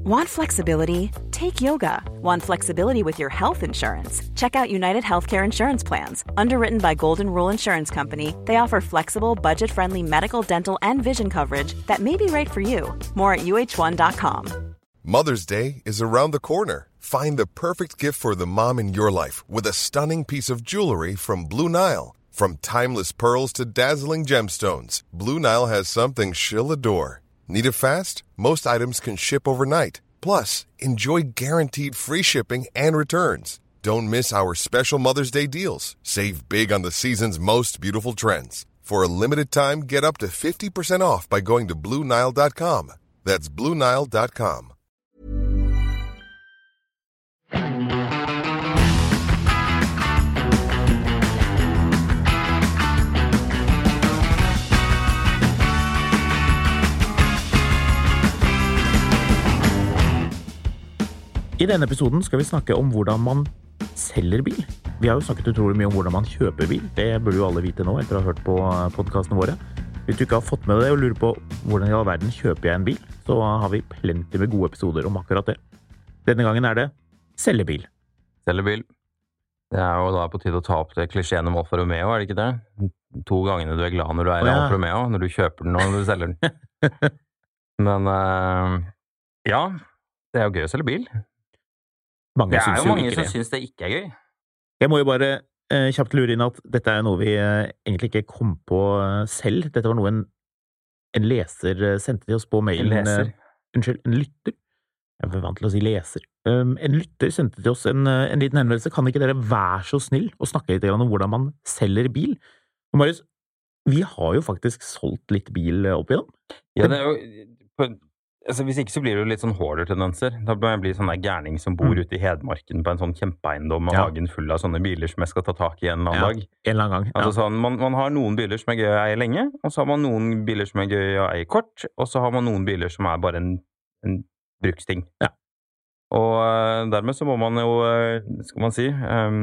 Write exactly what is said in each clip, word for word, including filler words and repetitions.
Want flexibility? Take yoga. Want flexibility with your health insurance? Check out United Healthcare Insurance Plans. Underwritten by Golden Rule Insurance Company, they offer flexible, budget-friendly medical, dental, and vision coverage that may be right for you. More at U H one dot com. Mother's Day is around the corner. Find the perfect gift for the mom in your life with a stunning piece of jewelry from Blue Nile. From timeless pearls to dazzling gemstones, Blue Nile has something she'll adore. Need it fast? Most items can ship overnight. Plus, enjoy guaranteed free shipping and returns. Don't miss our special Mother's Day deals. Save big on the season's most beautiful trends. For a limited time, get up to fifty percent off by going to Blue Nile dot com. That's Blue Nile dot com. I denne episoden skal vi snakke om hvordan man selger bil. Vi har jo snakket utrolig mye om hvordan man kjøper bil. Det burde jo alle vite nå etter å ha hørt på podcastene våre. Hvis du ikke har fått med det og lurer på hvordan i all verden kjøper jeg en bil, så har vi plenty med gode episoder om akkurat det. Denne gangen er det selge bil. Selge bil. Det er jo da på tide å ta opp det klisjéene om Alfa Romeo, er det ikke det? To gangene du er glad når du er i Alfa Romeo, når du kjøper den og når du selger den. Men uh, ja, det er jo gøy å selge bil. Mange det er jo mange jo som synes det ikke er gøy. Jeg må jo bare eh, kjapt lure inn at dette er noe vi eh, egentlig ikke kom på eh, selv. Dette var noe en, en leser eh, sendte til oss på mailen. En leser? Eh, unnskyld, en lytter. Jeg er vant til å si leser. Um, en lytter sendte til oss en, en liten henvendelse. Kan ikke dere være så snill og snakke litt om hvordan man selger bil? Og Marius, vi har jo faktisk solgt litt bil opp igjennom. Ja, det er jo... På Altså, hvis ikke så blir det jo litt sånn hoarder-tendenser. Da blir jeg bli sånn der gærning som bor mm. ute i Hedmarken på en sånn kjempeeiendom med ja. hagen full av sånne biler som jeg skal ta tak i en eller annen ja, dag. En eller annen gang, ja. Altså sånn, man, man har noen biler som er gøy å eie lenge, og så har man noen biler som er gøy å eie kort, og så har man noen biler som er bare en, en bruksting. Ja. Og uh, dermed så må man jo, uh, skal man si, um,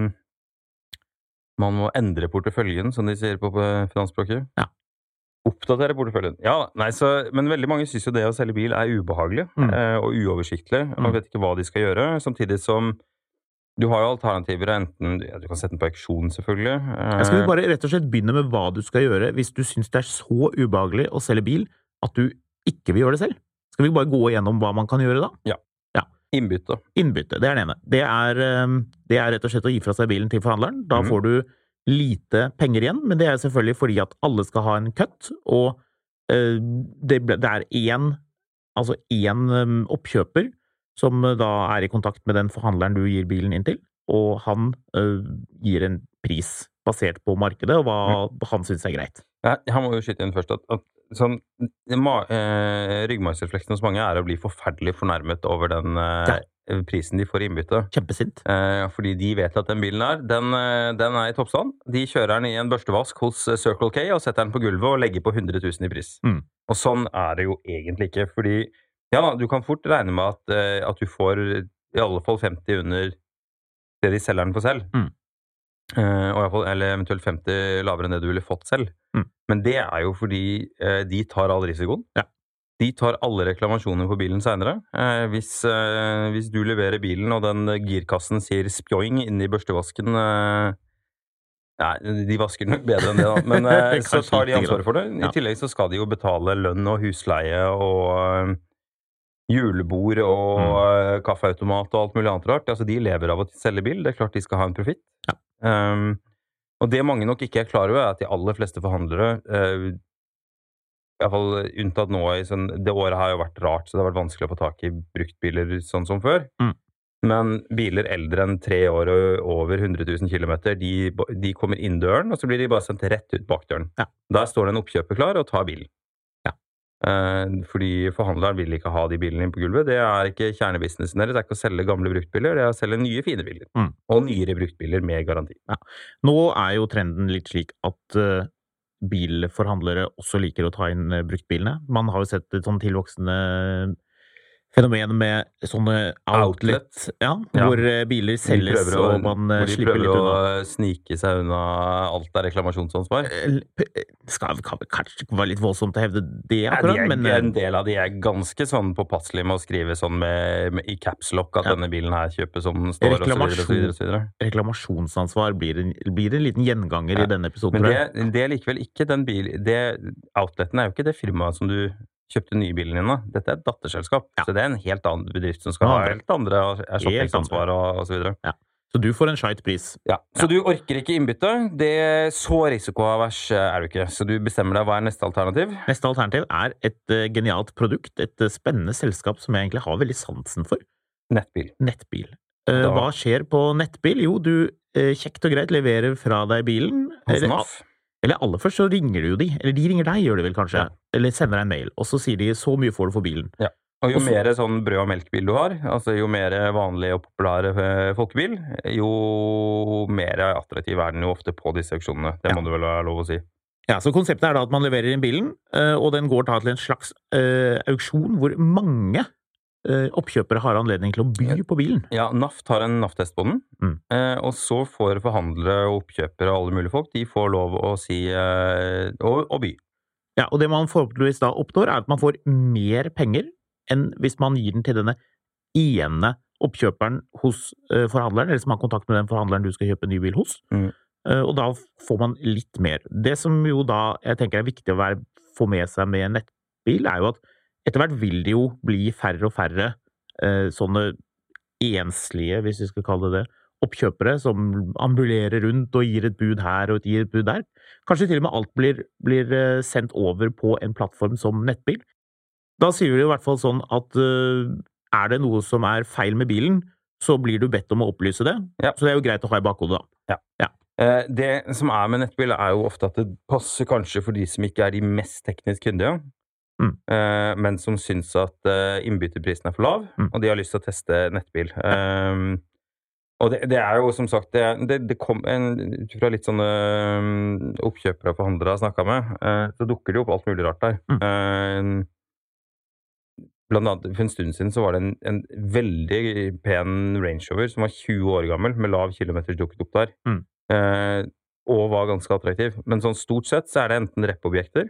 man må endre porteføljen, som de sier på, på finansspråket. Ja. Oppdatere porteføljen. Ja, nei, så, men veldig mange synes jo det å selge bil er ubehagelig mm. eh, og uoversiktlig. Man mm. vet ikke hva de skal gjøre, samtidig som du har jo alternativer, enten ja, du kan sette den på auksjon selvfølgelig. Eh, Jeg skal vi bare rett og slett begynne med hva du skal gjøre hvis du synes det er så ubehagelig å selge bil at du ikke vil gjøre det selv. Skal vi bare gå igjennom hva man kan gjøre da? Ja. ja. Innbytte. Innbytte, det er den ene. Det er, det er rett og slett å gi fra seg bilen til forhandleren. Da mm. får du lite penger igjen, men det er selvfølgelig fordi at alle skal ha en cut, og uh, det, det er en, altså en um, oppkjøper som uh, da er i kontakt med den forhandleren du gir bilen inn til, og han uh, gir en pris basert på markedet og hva mm. han synes er greit. Ja, han må jo skyte inn først at, at sånn, ma, eh, ryggmargsrefleksen hos mange er å bli forferdelig fornærmet over den eh, prisen de får i innbytte. Kjempesint. Eh, fordi de vet at den bilen er, den, den er i toppstand. De kjører den i en børstevask hos Circle K og setter den på gulvet og legger på hundre tusen i pris. Mm. Og sånn er det jo egentlig ikke, fordi ja, du kan fort regne med at, at du får i alle fall femti under det de selger den for selv. Mm. Uh, og i hvert fall, eller eventuelt femti lavere enn det du ville fått selv. Mm. Men det er jo fordi uh, de tar all risikoen. Ja. De tar alle reklamasjoner på bilen senere. Uh, hvis, uh, hvis du leverer bilen, og den girkassen sier spjoing inne i børstevasken, uh, ja, de vasker nok bedre enn det da, men uh, så tar de ansvaret for det. I ja. tillegg så skal de jo betale lønn og husleie og uh, julebord og mm. uh, kaffeautomat og alt mulig annet rart. Altså, de lever av å selge bil. Det er klart de skal ha en profitt. Ja. Um, og det mange nok ikke er klar over er at de aller fleste forhandlere uh, i hvert fall unntatt nå i sånn, det året har jo vært rart, så det har vært vanskelig å få tak i bruktbiler sånn som før. Mm. Men biler eldre enn tre år og over hundre tusen kilometer, de, de kommer inn døren, og så blir de bare sendt rett ut bak døren. Ja. Der står det en oppkjøper klar og tar bilen. Uh, fordi forhandleren vil ikke ha de bilene inn på gulvet. Det er ikke kjernebusinessen deres. Det er ikke å selge gamle bruktbiler, det er å selge nye fine biler. Mm. Og nyere bruktbiler med garanti. Ja. Nå er jo trenden litt slik at uh, bilforhandlere også liker å ta inn uh, bruktbilene. Man har jo sett et sånn tilvoksende fenomen med sånne outlet, Outlet. ja, Ja. hvor eh, biler De selges prøver å, og man eh, hvor de slipper prøver litt unna. å snike seg unna alt av reklamasjonsansvar. Eh, p- Skal kan vel kanskje ikke være litt voldsomt å hevde det Ja, de akkurat, er, men eh, en del av de er ganske sånn påpasselige med å skrive sånn med, med, i caps lock at Ja. denne bilen her kjøpes som den står, og så videre, og så videre, og så videre. reklamasjonsansvar blir en, blir en liten gjenganger Ja. i denne episoden, Men tror jeg. det, det er likevel ikke den bil... Det, outleten er jo ikke det firmaet som du kjøpte nye bilen din av. Dette er et datterselskap. Ja. Så det er en helt annen bedrift som skal Noe ha andre. helt andre erstatningsansvar og, og så videre. Ja. Så du får en skjeit pris. Ja. Så du orker ikke innbytte. Det så risikoavers er du ikke. Så du bestemmer deg hva er neste alternativ. Neste alternativ er et eh, genialt produkt, et eh, spennende selskap som jeg egentlig har veldig sansen for. Nettbil. Nettbil. Eh, Da- Hva skjer på nettbil? Jo, du eh, kjekt og greit leverer fra deg bilen. Hos Eller, NAF. eller aller først så ringer du jo de. Eller de ringer deg, gjør de vel kanskje. Ja. Eller sender deg en mail. Og så sier de så mye får du for bilen. Og jo Også- mer sånn brød- og melkbil du har, altså jo mer vanlig og populær eh, folkebil, jo mer attraktiv er den jo ofte på disse auksjonene. Det Ja. må du vel ha lov å si. Ja, så konseptet er da at man leverer inn bilen, eh, og den går da til en slags eh, auksjon hvor mange eh, oppkjøpere har anledning til å by på bilen. Ja, NAF tar en NAF-test på den, Mm. eh, og så får forhandlere og oppkjøpere og alle mulige folk, de får lov å si eh, å, å by. Ja, og det man forhåpentligvis da oppnår, er at man får mer penger enn hvis man gir den til denne ene oppkjøperen hos eh, forhandleren, eller som har kontakt med den forhandleren du skal kjøpe en ny bil hos. Mm. Eh, og da får man litt mer. Det som jo da jeg tenker er viktig å være, få med seg med en nettbil, er jo at etter hvert vil det jo bli færre og færre eh, sånne enslige, hvis vi skal kalle det det, oppkjøpere som ambulerer rundt og gir et bud her og gir et bud der. Kanskje til og med alt blir, blir eh, sendt over på en plattform som nettbil. Da sier vi i hvert fall sånn at eh, er det noe som er feil med bilen, så blir du bedt om å opplyse det. Ja. Så det er jo greit å ha i bakhodet da. Eh, det som er med nettbil er jo ofte at det passer kanskje for de som ikke er de mest teknisk kyndige, Mm. eh, men som syns at eh, innbytterprisen er for lav, Mm. og de har lyst til å teste nettbil. Eh, og det, det er jo som sagt, det, det, det kom en, ut fra litt sånne um, oppkjøpere og forhandlere jeg snakket med, eh, så dukker det jo opp alt mulig rart der. Mm. Eh, Blant annet for en stund siden så var det en, en veldig pen Range Rover som var tjue år gammel, med lav kilometer dukket opp der, Mm. eh, og var ganske attraktiv. Men sånn stort sett så er det enten rep-objekter,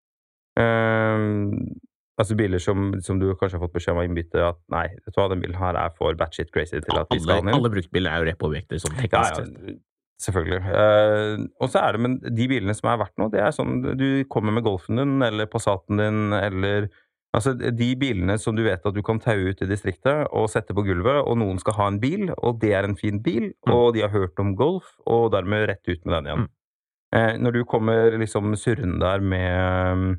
eh, altså biler som, som du kanskje har fått beskjed om å innbytte at nei, vet du hva, den bilen her er for batshit crazy til at vi skal Alle, ha den inn. alle bruktbiler er jo rep-objekter, sånn Ja, teknisk sett. ja, selvfølgelig. Eh, og så er det, men de bilene som er verdt noe, det er sånn, du kommer med Golfen din, eller Passaten din, eller altså de bilene som du vet at du kan taue ut i distriktet og sette på gulvet, og noen skal ha en bil, og det er en fin bil, Mm. og de har hørt om Golf, og dermed rett ut med den igjen. Mm. Eh, når du kommer liksom surrende der med um,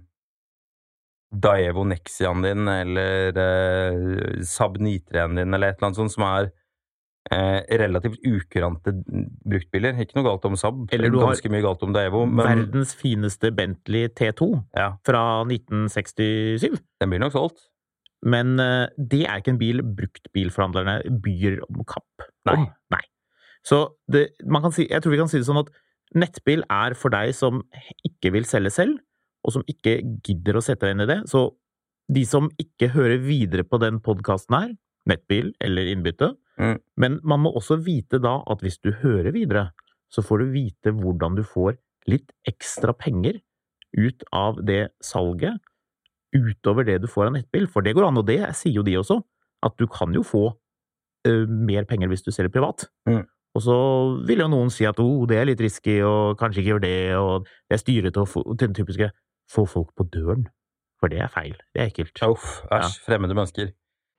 Daewoo Nexiaen din, eller eh, Saab Nitreen din, eller et eller annet sånt som er eh, relativt ukurante bruktbiler. Ikke noe galt om Saab, Eller du har ganske mye galt om Daewoo, men Verdens fineste Bentley T to ja, fra nitten sekstisju. den blir nok solgt. Men eh, det er ikke en bil bruktbilforhandlerne byr om kapp Nei. om. Nei. Så det, man kan si, jeg tror vi kan si det sånn at nettbil er for deg som ikke vil selge selv, og som ikke gidder å sette deg inn i det. Så de som ikke hører videre på den podcasten her, nettbil eller innbytte, Mm. men man må også vite da at hvis du hører videre, så får du vite hvordan du får litt ekstra penger ut av det salget, utover det du får av nettbil. For det går an, og det sier jo de også, at du kan jo få uh, mer penger hvis du selger privat. Mm. Og så vil jo noen si at oh, det er litt risky, og kanskje ikke gjør det, og det er styret til å få, til den typiske få folk på døren. For det er feil. Det er ekkelt. Uff, æsj, fremmede mennesker.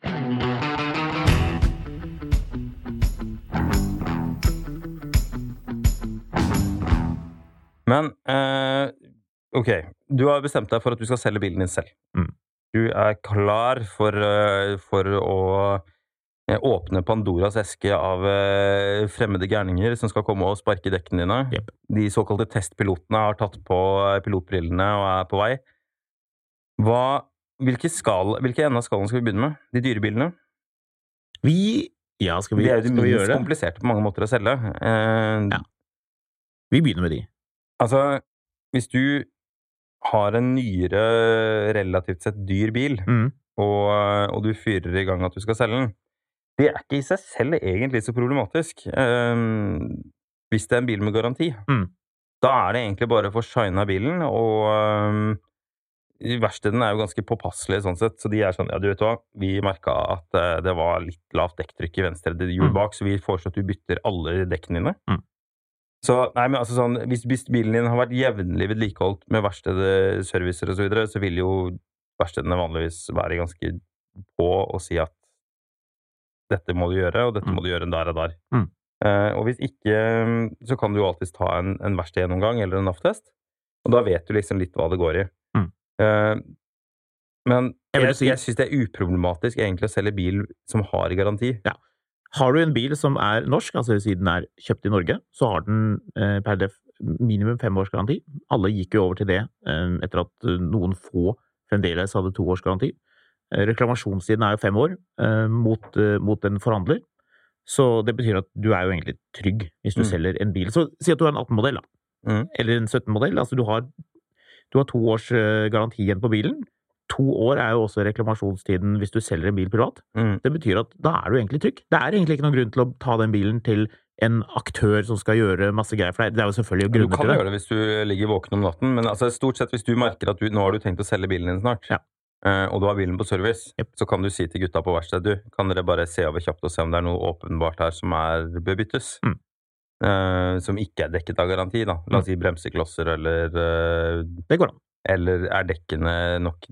Men, eh, ok, du har bestemt deg for at du skal selge bilen din selv. Mm. Du er klar for, eh, for å eh, åpne Pandoras eske av eh, fremmede gærninger som skal komme og sparke dekkene dine. Yep. De såkalte testpilotene har tatt på eh, pilotbrillene og er på vei. Hva, hvilke, skala, hvilke ende av skalaen skal vi begynne med? De dyre bilene? Vi, ja, skal vi, De er jo de skal vi minst gjøre det? kompliserte på mange måter å selge. Eh, Ja. Vi begynner med de. Altså, hvis du har en nyere, relativt sett dyr bil, Mm. og, og du fyrer i gang at du skal selge den, det er ikke i seg selv egentlig så problematisk. Um, hvis det er en bil med garanti, Mm. da er det egentlig bare for å shine bilen, og um, verkstedene er jo ganske påpasselige sånn sett, så de er sånn, ja du vet hva, vi merket at uh, det var litt lavt dekktrykk i venstre hjul bak, så vi foreslår at du bytter alle dekkene dine. Mm. Så, nei, men altså sånn, hvis, hvis bilen din har vært jevnlig vedlikeholdt med verkstedet, servicer og så videre, så vil jo verkstedene vanligvis være ganske på å si at dette må du gjøre, og dette Mm. må du gjøre der og der. Mm. Uh, og hvis ikke, så kan du jo alltid ta en, en verkstedgjennomgang eller en N A F-test, og da vet du liksom litt hva det går i. Mm. Uh, men Jeg vil jeg, si- jeg synes det er uproblematisk egentlig å selge bil som har garanti. Ja. Har du en bil som er norsk, altså siden den er kjøpt i Norge, så har den eh, per def minimum fem års garanti. Alle gikk jo over til det eh, etter at eh, noen få fremdeles hadde to års garanti. Eh, reklamasjonstiden er jo fem år eh, mot, eh, mot en forhandler. Så det betyr at du er jo egentlig trygg hvis du Mm. selger en bil. Så si at du har en atten-modell, da. Mm. Eller en sytten-modell. Altså du har, du har to års eh, garanti igjen på bilen. To år er jo også reklamasjonstiden hvis du selger en bil privat. Mm. Det betyr at da er du egentlig trygg. Det er egentlig ikke noen grunn til å ta den bilen til en aktør som skal gjøre masse greier for deg. Det er jo selvfølgelig Du grunner kan til det. gjøre det hvis du ligger våken om natten, men altså stort sett hvis du merker at du, nå har du tenkt å selge bilen din snart, Ja. eh, og du har bilen på service, Yep. så kan du si til gutta på verksted, du, kan dere bare se over kjapt og se om det er noe åpenbart her som er bør byttes, Mm. eh, som ikke er dekket av garanti, da. La oss si bremseklosser, eller, eh, Det går an. eller er dekkene nok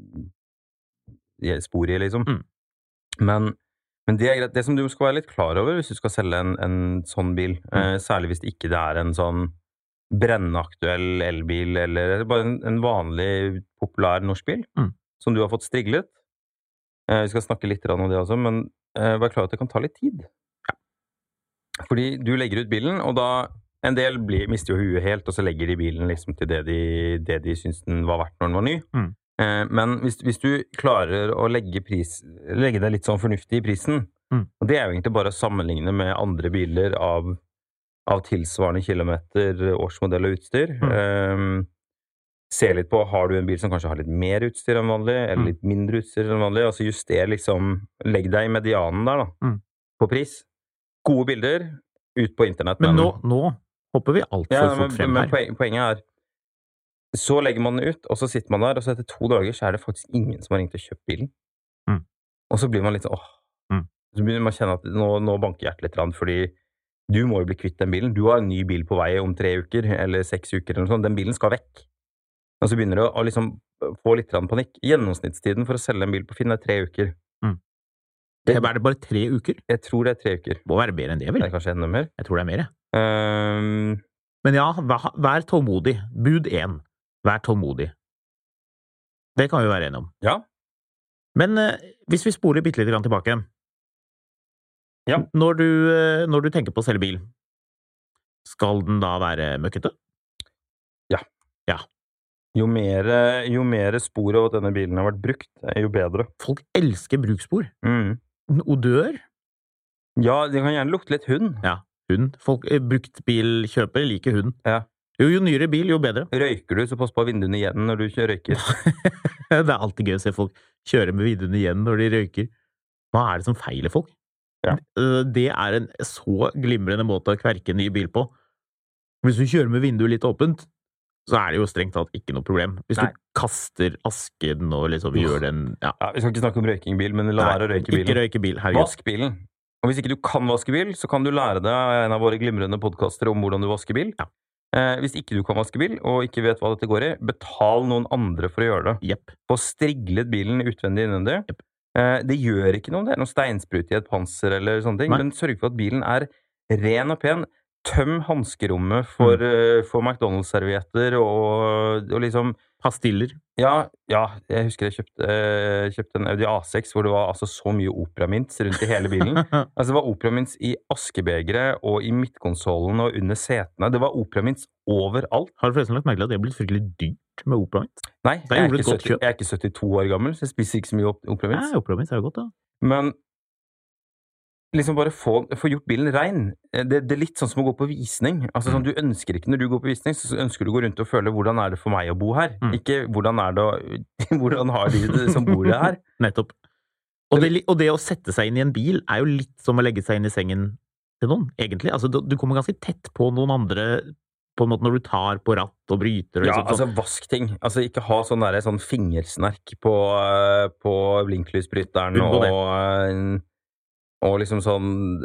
i spor i, liksom. Mm. Men, men det er greit. Det som du skal være litt klar over hvis du skal selge en, en sånn bil, eh, særlig hvis det ikke det er en sånn brennaktuell elbil, eller bare en, en vanlig populær norsk bil, Mm. som du har fått striglet. Eh, vi skal snakke litt om det også, men eh, vær klar at det kan ta litt tid. Fordi du legger ut bilen, og da en del blir, mister jo huet helt, og så legger de bilen liksom til det de, det de syns den var verdt når den var ny. Mm. Eh, men hvis, hvis du klarer å legge, pris, legge det litt sånn fornuftig i prisen, Mm. og det er jo egentlig bare å sammenligne med andre biler av, av tilsvarende kilometer, årsmodell og utstyr. Mm. Eh, se litt på, har du en bil som kanskje har litt mer utstyr enn vanlig, eller Mm. litt mindre utstyr enn vanlig, altså juster liksom, legg deg i medianen der da, Mm. på pris. Gode bilder, ut på internett. Men nå, nå hopper vi alt for ja, fort men, frem men her. poen- poenget er, så legger man den ut, og så sitter man der, og så etter to dager så er det faktisk ingen som har ringt og kjøpt bilen. Mm. Og så blir man litt sånn, åh, Mm. så begynner man å kjenne at nå, nå banker hjertet litt, rann, fordi du må jo bli kvitt den bilen. Du har en ny bil på vei om tre uker, eller seks uker, eller noe sånt. Den bilen skal vekk. Og så begynner du å liksom få litt rann panikk. Gjennomsnittstiden for å selge en bil på Finn er tre uker. Mm. Det, Er det bare tre uker? jeg tror det er tre uker. Må være mer enn det, Det vel? er kanskje enda mer. Jeg tror det er mer, jeg. Ehm, Men ja, vær, vær tålmodig. Bud én. Vær tålmodig. Det kan vi være enige om. ja, Men eh, hvis vi spoler bitte litt grann tilbake. Ja. Når du, eh, når du tenker på å selge bil, skal den da være møkkete? jo mer, jo mer spor av at denne bilen har vært brukt, jo bedre. Folk elsker bruksspor. Mm. En odør. Ja, det kan gjerne lukte litt hund. Ja, hund. Folk, eh, bruktbilkjøpere liker hund. Ja. Jo, jo nyere bil, jo bedre. Røyker du, så pass på vinduene igjen når du kjører røyker. Det er alltid gøy å se folk kjøre med vinduene igjen når de røyker. Hva er det som feiler folk? Ja. Eh, Det er en så glimrende måte å kverke en ny bil på. Hvis du kjører med vinduet litt åpent, så er det jo strengt tatt ikke noe problem. Hvis Nei. du kaster asken og liksom gjør den ja. Ja, vi skal ikke snakke om røykingbil, men la Nei, være å røyke Ikke bilen. røyke bil, herregud. Vask bilen. Og hvis ikke du kan vaske bil, så kan du lære deg av en av våre glimrende podcaster om hvordan du vasker bil. Ja. Eh, hvis ikke du kan vaske bil, og ikke vet hva dette går i, betal noen andre for å gjøre det. Jepp. Få striglet bilen utvendig innvendig. Jepp. Eh, det gjør ikke noe, det er noe steinsprut i et panser eller sånne ting, Nei. men sørg for at bilen er ren og pen. Tøm hanskerommet for, eh, for McDonald's-servietter og, og liksom Pastiller. Ja, ja, jeg husker jeg kjøpte, eh, kjøpte en Audi A seks hvor det var altså så mye operamints rundt i hele bilen. Altså det var operamints i askebegeret og i midtkonsollen og under setene. Det var operamints overalt. Har du forresten lagt merke til at det er blitt fryktelig dyrt med operamint? Nei, Da jeg er, gjorde du ikke et godt sytti, kjøp. jeg er ikke syttito år gammel, så jeg spiser ikke så mye op- operamints. Ja, operamint er jo godt, da. Men liksom bare få, få gjort bilen rein. Det, det er litt sånn som å gå på visning. Altså sånn, du ønsker ikke når du går på visning, så ønsker du å gå rundt og føle hvordan er det for meg å bo her. Mm. Ikke hvordan er det å, hvordan har de som bor her. Nettopp. Og det, og det å sette seg inn i en bil er jo litt som å legge seg inn i sengen til noen, egentlig. Altså, du, du kommer ganske tett på noen andre på en måte når du tar på ratt og bryter. Og ja, liksom, altså vask ting. Altså ikke ha sånn der, sånn fingersnerk på, på blinklysbryteren og... Og liksom sånn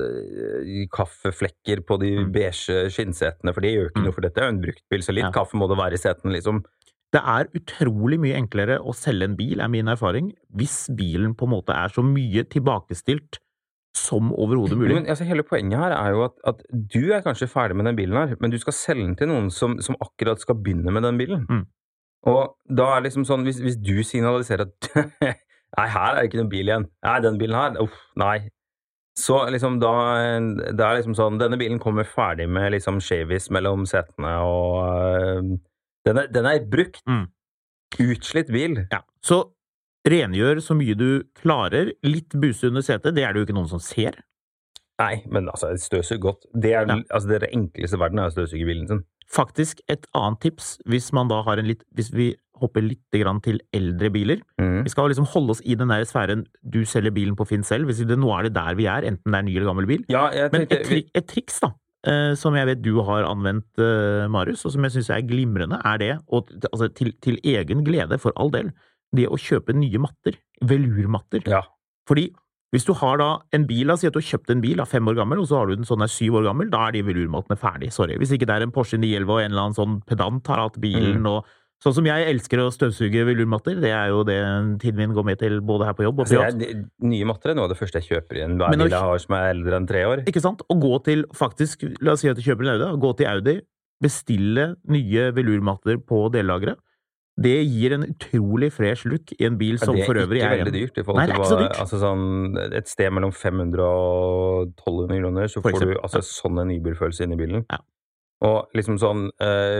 uh, kaffeflekker på de mm. beige skinnsetene, for det gjør ikke mm. noe, for dette er jo en bruktbil, så litt ja. Kaffe må det være i seten, liksom. Det er utrolig mye enklere å selge en bil, er min erfaring, hvis bilen på en måte er så mye tilbakestilt som overhodet mulig. Men altså, hele poenget her er jo at, at du er kanskje ferdig med den bilen her, men du skal selge den til noen som, som akkurat skal begynne med den bilen. Mm. Og da er det liksom sånn, hvis, hvis du signaliserer at nei, her er det ikke noen bil igjen. Nei, den bilen her, uff, nei. Så liksom da, det er liksom sånn, denne bilen kommer ferdig med liksom skjevis mellom setene, og øh, den, er, den er brukt. Mm. Utslitt bil. Ja, så rengjør så mye du klarer, litt buse under setet, det er det jo ikke noen som ser. Nei, men altså, støvsug godt. Det er, ja. Altså, det, er det enkleste i verden er å støvsuge bilen sin. Faktisk et annet tips, hvis man da har en litt, hvis vi hopper litt grann til eldre biler. Mm. Vi skal liksom holde oss i den der sfæren, du selger bilen på Finn selv, hvis det, nå er det der vi er, enten det er ny eller gammel bil. Ja, jeg Men tenkte, et, tri et triks da, eh, som jeg vet du har anvendt, eh, Marius, og som jeg synes er glimrende, er det, og, altså, til, til egen glede for all del, det å kjøpe nye matter, velurmatter. Ja. Fordi hvis du har da en bil, la oss si at du har kjøpt en bil, da, fem år gammel, og så har du den sånn er syv år gammel, da er de velurmattene ferdig, sorry. Hvis ikke det er en Porsche ni elleve og en eller annen sånn pedant har hatt bilen, mm. og sånn som jeg elsker å støvsuge velurmatter, det er jo det tiden min går med til både her på jobb og privat. Altså, jeg, nye matter er noe av det første jeg kjøper i en bil jeg har som er eldre enn tre år. Ikke sant? Og gå til, faktisk, la oss si at du kjøper en Audi, gå til Audi, bestille nye velurmatter på dellageret. Det gir en utrolig fresh look i en bil som for øvrig er... Det er ikke veldig dyrt. I forhold Nei, det er ikke så dyrt. Altså sånn, et sted mellom fem hundre og tolv hundre kroner, så får du altså, sånn en nybilfølelse inn i bilen. Ja. Og liksom sånn... Eh,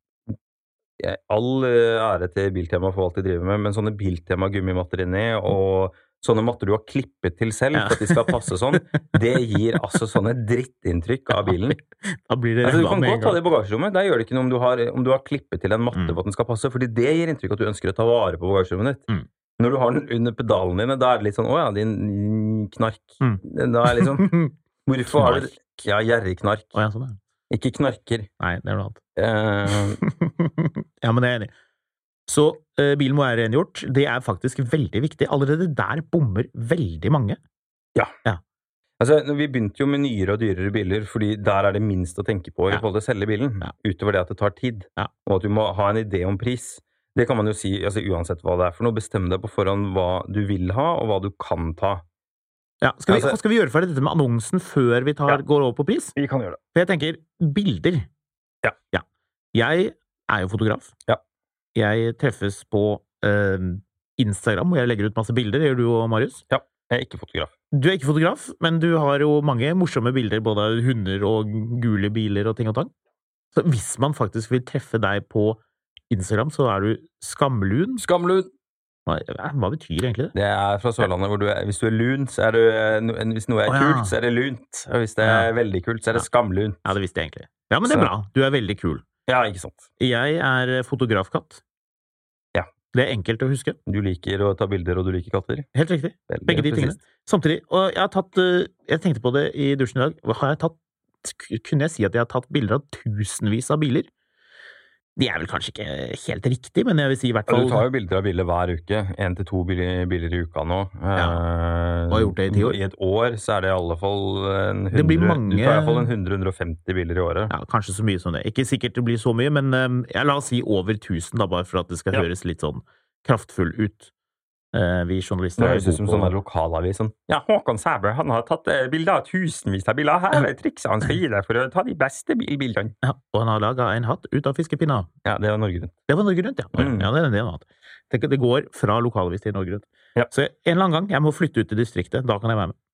all ære til Biltema for alt de driver med, men sånne Biltema gummimatter inni, og sånne matter du har klippet til selv ja. For at de skal passe sånn, det gir altså sånne drittinntrykk av bilen. Da blir det altså, du kan godt ta det i bagasjerommet, der gjør det ikke noe om du har, om du har klippet til en matte mm. for at den skal passe, fordi det gir inntrykk at du ønsker å ta vare på bagasjerommet ditt. Mm. Når du har den under pedalen dine, da er det litt sånn, åja, din knark. Mm. Da er det liksom, hvorfor har du... Ja, gjerrig knark. Åja, sånn er det. Ikke knarker. Nei, det er noe annet. Uh... ja, men det er enig. Så uh, bilen må være rengjort. Det er faktisk veldig viktig. Allerede der bommer veldig mange. Ja. ja. Altså, vi begynte jo med nyere og dyrere biler, fordi der er det minst å tenke på i forhold til å selge bilen, ja. Utover det at det tar tid, ja. Og at du må ha en idé om pris. Det kan man jo si, altså uansett hva det er for noe, bestem deg på forhånd hva du vil ha, og hva du kan ta. Ja, skal vi, altså, skal vi gjøre ferdig dette med annonsen før vi tar, ja, går over på pris? Vi kan gjøre det. For jeg tenker, bilder. Ja. ja. Jeg er jo fotograf. Ja. Jeg treffes på uh, Instagram, og jeg legger ut masse bilder. Det gjør du og Marius? Ja, jeg er ikke fotograf. Du er ikke fotograf, men du har jo mange morsomme bilder, både av hunder og gule biler og ting og tang. Så hvis man faktisk vil treffe deg på Instagram, så er du skamlun. Skamlun! Hva, hva betyr egentlig det? Det er fra Sørlandet, hvor du er, hvis du er lun, så er du, hvis noe er oh, ja. kult, så er det lunt, og hvis det er ja. veldig kult, så er det skamlunt. Ja, det visste jeg egentlig. Ja, men det er bra. Du er veldig kul. Ja, ikke sant. Jeg er fotografkatt. Ja. Det er enkelt å huske. Du liker å ta bilder, og du liker katter. Helt riktig. Veldig Begge de tingene. Samtidig, og jeg har tatt, jeg tenkte på det i dusjen i dag, har jeg tatt, kunne jeg si at jeg har tatt bilder av tusenvis av biler? De er vel kanskje ikke helt riktig, men jeg vil si i hvert fall... Du tar jo bilder av biler hver uke, en til to biler, biler i uka nå. Ja, og har gjort det i ti år. I et år så er det i alle fall en hundre... Det blir mange... Du tar i alle fall en hundre til hundre og femti biler i året. Ja, kanskje så mye som det. Ikke sikkert det blir så mye, men jeg la oss si over tusen da, bare for at det skal ja. høres litt sånn kraftfull ut. Uh, vi journalister... Det høres ut som sånn lokalavis, sånn. Ja, Håkon Sæbø, han har tatt uh, bilder av tusenvis av biler. Her er trikset han skal gi deg for å ta de beste bilbildene. Ja, og han har laget en hatt ut av fiskepinner. Ja, det var Norge Rundt. Det var Norge Rundt, ja. Mm. Ja, det er en del annet. Det, det går fra lokalavis til Norge Rundt. Ja. Så en eller annen gang, jeg må flytte ut til distriktet, da kan jeg være med.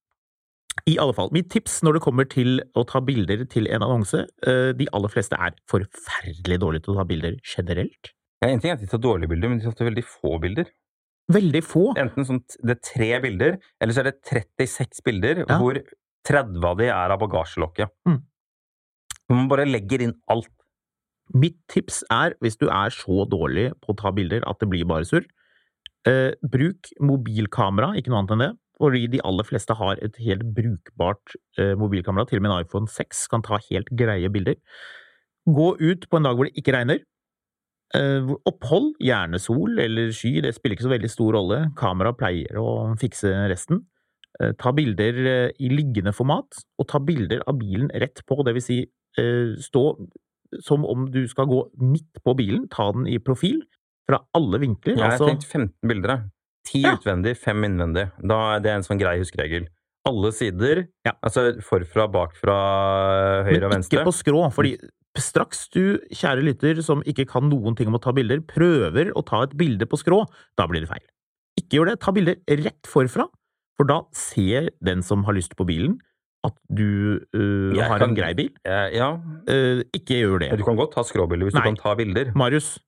I alle fall, mitt tips når det kommer til å ta bilder til en annonse, uh, de aller fleste er forferdelig dårlige til å ta bilder generelt. Ja, en ting er at de tar dårlige bilder, men de tar veldig få bilder. Veldig få. Enten sånn, det er tre bilder, eller så er det trettiseks bilder, ja. Hvor tretti av de er av bagasjelokket. Mm. Man bare legger inn alt. Mitt tips er, hvis du er så dårlig på å ta bilder at det blir bare surr, eh, bruk mobilkamera, ikke noe annet enn det, fordi de aller fleste har et helt brukbart eh, mobilkamera, til og med en iPhone seks kan ta helt greie bilder. Gå ut på en dag hvor det ikke regner. Eh, opphold, gjerne sol eller sky, det spiller ikke så veldig stor rolle. Kamera pleier å fikse resten. Eh, ta bilder eh, i liggende format, og ta bilder av bilen rett på, det vil si eh, stå som om du skal gå midt på bilen, ta den i profil, fra alle vinkler. Jeg har altså, tenkt femten bilder, jeg. ti Ja. utvendig, fem innvendig. Da er det en sånn grei huskeregel. Alle sider, Ja. altså forfra, bakfra, høyre og Men venstre. ikke på skrå, fordi straks du, kjære lytter, som ikke kan noen ting om å ta bilder, prøver å ta et bilde på skrå, da blir det feil. Ikke gjør det, ta bilder rett forfra, for da ser den som har lyst på bilen, at du uh, Jeg har kan- en grei bil. Eh, ja, Uh, ikke gjør det. du kan godt ta skråbilder hvis Nei. du kan ta bilder. Marius,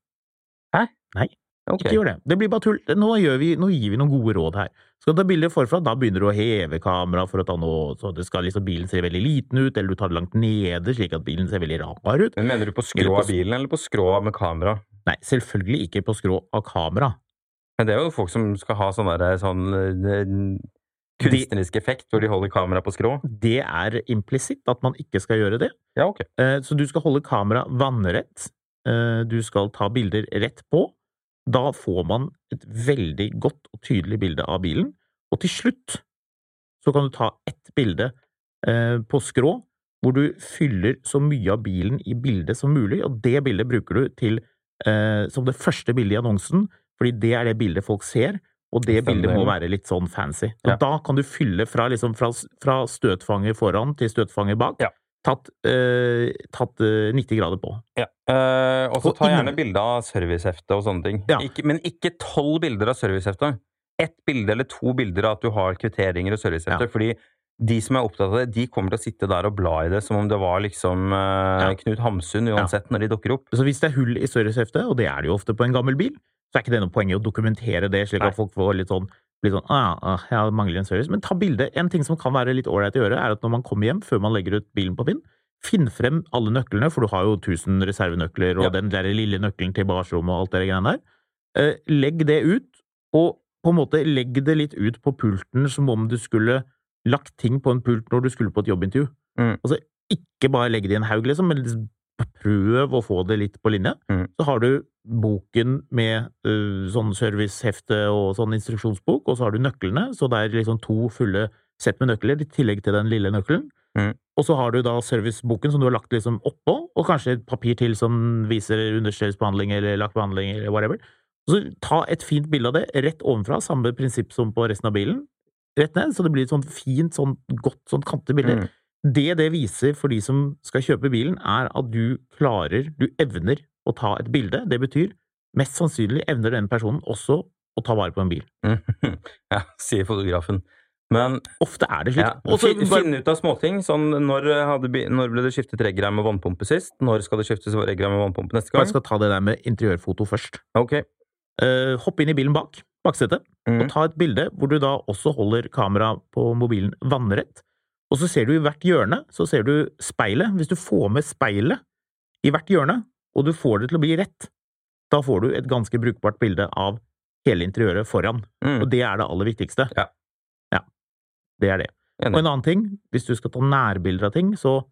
Ok. ikke gjør det. Det blir bare tull. Nå, gjør vi, nå gir vi noen gode råd her. Skal du ta bilder forfra, da begynner du å heve kamera for å ta noe, så det skal liksom bilen se veldig liten ut, eller du tar det langt nede, slik at bilen ser veldig rar ut. Men mener du på Eller skrå på av bilen, eller på skrå med kamera? Nei, selvfølgelig ikke på skrå av kamera. Men det er jo folk som skal ha sånn der, sånn eh, kunstnerisk effekt, hvor de holder kamera på skrå. Det er implisitt at man ikke skal gjøre det. Ja, ok. Eh, Så du skal holde kamera vannrett. Eh, Du skal ta bilder rett på. Da får man et veldig godt og tydelig bilde av bilen. Og til slutt så kan du ta ett bilde eh, på skrå, hvor du fyller så mye av bilen i bildet som mulig, og det bildet bruker du til eh, som det første bildet i annonsen, fordi det er det bildet folk ser, og det bildet må være litt sånn fancy. Og Ja. da kan du fylle fra, liksom, fra, fra støtfanger foran til støtfanger bak, Ja. tatt, eh, tatt eh, nitti grader på. Ja. Eh, og så Og ta gjerne innen- bilde av servicehefte og sånne ting. Ja. Ikke, men ikke tolv bilder av servicehefte. Ett bilde eller to bilder av at du har kvitteringer og servicehefte. Ja. Fordi de som er opptatt av det, de kommer til å sitte der og bla i det som om det var liksom eh, Ja. Knut Hamsun uansett når de dukker opp. Så hvis det er hull i serviceheftet, og det er det jo ofte på en gammel bil, så er ikke det noe poeng i å dokumentere det, slik Nei. at folk får litt sånn, litt sånn ah, ah, jeg mangler en service. Men ta bilde. En ting som kan være litt ålreit å gjøre, er at når man kommer hjem, før man legger ut bilen på Finn, finn frem alle nøklene, for du har jo tusen reservenøkler, og Ja. den der lille nøkkelen til bagasjerommet og alt det greiene der. Eh, legg det ut, og på en måte legg det litt ut på pulten som om du skulle lagt ting på en pult når du skulle på et jobbintervju. Mm. Altså, ikke bare legge det i en haug, liksom, men liksom prøv å få det litt på linje. Mm. Så har du boken med uh, sånn servicehefte og sånn instruksjonsbok, og så har du nøklene, så det er liksom to fulle sett med nøkler i tillegg til den lille nøkkelen. Mm. Og så har du da serviceboken som du har lagt liksom oppå, og kanskje et papir til som viser understellsbehandling eller lakkbehandling eller whatever. Så ta et fint bilde av det rett ovenfra, samme prinsipp som på resten av bilen. Rett ned, så det blir et sånt fint, sånn godt, sånn kantebilde. Mm. Det det viser for de som skal kjøpe bilen, er at du klarer, du evner å ta et bilde. Det betyr, mest sannsynlig evner den personen også å ta vare på en bil. Mm. Ja, sier fotografen. Men Ofte er det slik. ja, Og så fin- bare- finne ut av småting. Sånn, når, hadde, bi- når ble det skiftet reggreim med vannpumpe sist? Når skal det skiftes reggreim med vannpumpe neste gang? Jeg skal ta det der med interiørfoto først. Ok. Eh, hopp inn i bilen bak, baksetet, Mm. og ta et bilde hvor du da også holder kamera på mobilen vannrett. Og så ser du i hvert hjørne, så ser du speilet. Hvis du får med speilet i hvert hjørne, og du får det til å bli rett, da får du et ganske brukbart bilde av hele interiøret foran. Mm. Og det er det aller viktigste. Ja. Ja, det er det. Enig. Og en annen ting, hvis du skal ta nærbilder av ting, så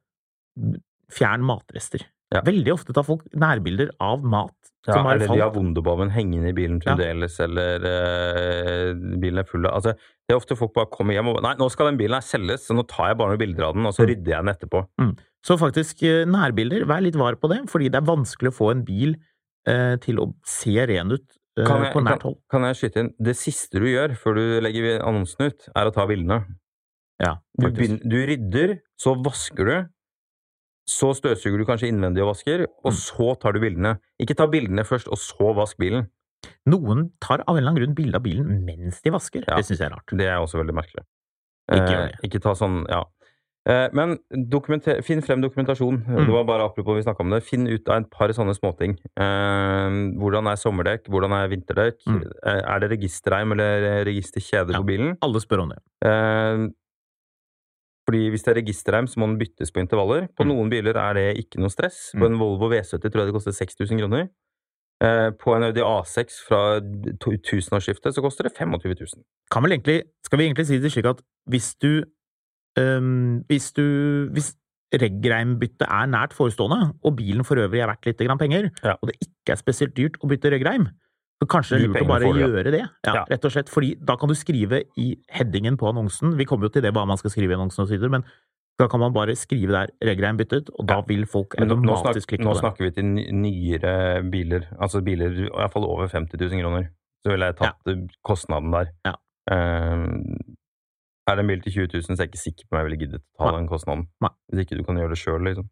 fjern matrester. Ja. Veldig ofte tar folk nærbilder av mat Ja, som har eller de falt. har Wunderbauen hengende i bilen Ja. fremdeles, eller eh, bilen er full av altså, det er ofte folk bare kommer hjem og nei, nå skal den bilen her selges, så nå tar jeg bare noen bilder av den, og så Mm. rydder jeg den etterpå. Mm. Så faktisk eh, nærbilder, vær litt var på det, fordi det er vanskelig å få en bil eh, til å se ren ut eh, Kan jeg, på nært kan, hold. kan jeg skyte inn? Det siste du gjør før du legger annonsen ut, er å ta bildene. Ja, Du, faktisk. begynner, du rydder, så vasker du, så støvsuger du kanskje innvendig og vasker, og Mm. så tar du bildene. Ikke ta bildene først, og så vask bilen. Noen tar av en eller annen grunn bilde av bilen mens de vasker. Ja. Det synes jeg er rart. Det er også veldig merkelig. Ikke gjør Eh, det. ikke ta sånn, ja. Eh, men dokumenter, finn frem dokumentasjon. Mm. Det var bare apropos vi snakket om det. Finn ut av et par sånne småting. Eh, hvordan er sommerdekk? Hvordan er vinterdekk? Mm. Eh, er det registerreim eller registerkjede Ja. på bilen? Alle spør om det. Eh, Fordi hvis det er registerreim, så må den byttes på intervaller. På mm. noen biler er det ikke noe stress. På en Volvo V sytti tror jeg det koster seks tusen kroner. Eh, på en Audi A seks fra tusenårsskiftet så koster det tjuefem tusen. Kan vel egentlig, skal vi egentlig si det slik at hvis du, um, hvis du, hvis reggreimbytte er nært forestående, og bilen for øvrig er verdt litt grann penger, ja. Og det ikke er spesielt dyrt å bytte reggreim, så kanskje det er lurt å bare gjøre det, ja, ja. Rett og slett, fordi da kan du skrive i headingen på annonsen, vi kommer jo til det hva man skal skrive i annonsen og så videre, men da kan man bare skrive der reggreim byttet, og da vil folk automatisk klikke på det. Nå snakker vi til nyere biler, altså biler i hvert fall over femti tusen kroner, så vil jeg tatt ja. Kostnaden der. Ja. Um, er det en bil til tjue tusen, så er jeg ikke sikker på om jeg ville giddet å ta Nei. Den kostnaden. Nei. Hvis ikke du kan gjøre det selv, liksom.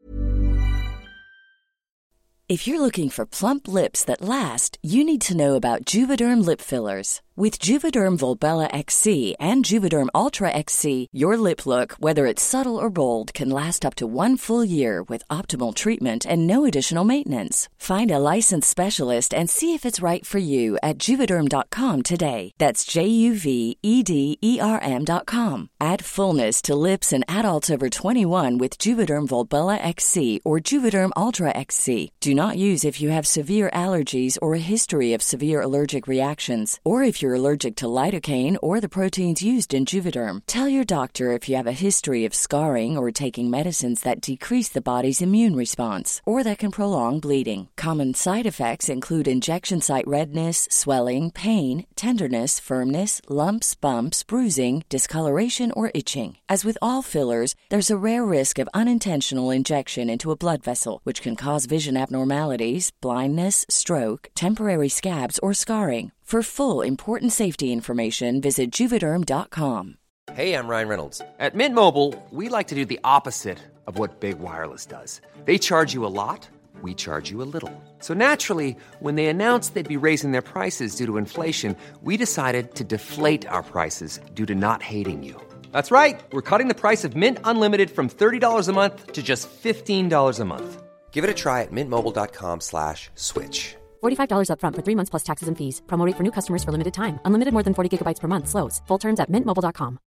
If you're looking for plump lips that last, you need to know about Juvederm lip fillers. With Juvederm Volbella X C and Juvederm Ultra X C, your lip look, whether it's subtle or bold, can last up to one full year with optimal treatment and no additional maintenance. Find a licensed specialist and see if it's right for you at Juvederm dot com today. That's J U V E D E R M dot com. Add fullness to lips in adults over twenty-one with Juvederm Volbella X C or Juvederm Ultra X C. Do not use if you have severe allergies or a history of severe allergic reactions, or if you're allergic to lidocaine or the proteins used in Juvederm. Tell your doctor if you have a history of scarring or taking medicines that decrease the body's immune response or that can prolong bleeding. Common side effects include injection site redness, swelling, pain, tenderness, firmness, lumps, bumps, bruising, discoloration, or itching. As with all fillers, there's a rare risk of unintentional injection into a blood vessel, which can cause vision abnormalities, blindness, stroke, temporary scabs, or scarring. For full, important safety information, visit Juvederm dot com. Hey, I'm Ryan Reynolds. At Mint Mobile, we like to do the opposite of what Big Wireless does. They charge you a lot, we charge you a little. So naturally, when they announced they'd be raising their prices due to inflation, we decided to deflate our prices due to not hating you. That's right. We're cutting the price of Mint Unlimited from thirty dollars a month to just fifteen dollars a month. Give it a try at mintmobile.com slash switch. forty-five dollars up front for three months plus taxes and fees. Promo rate for new customers for limited time. Unlimited more than forty gigabytes per month. Slows full terms at mint mobile dot com.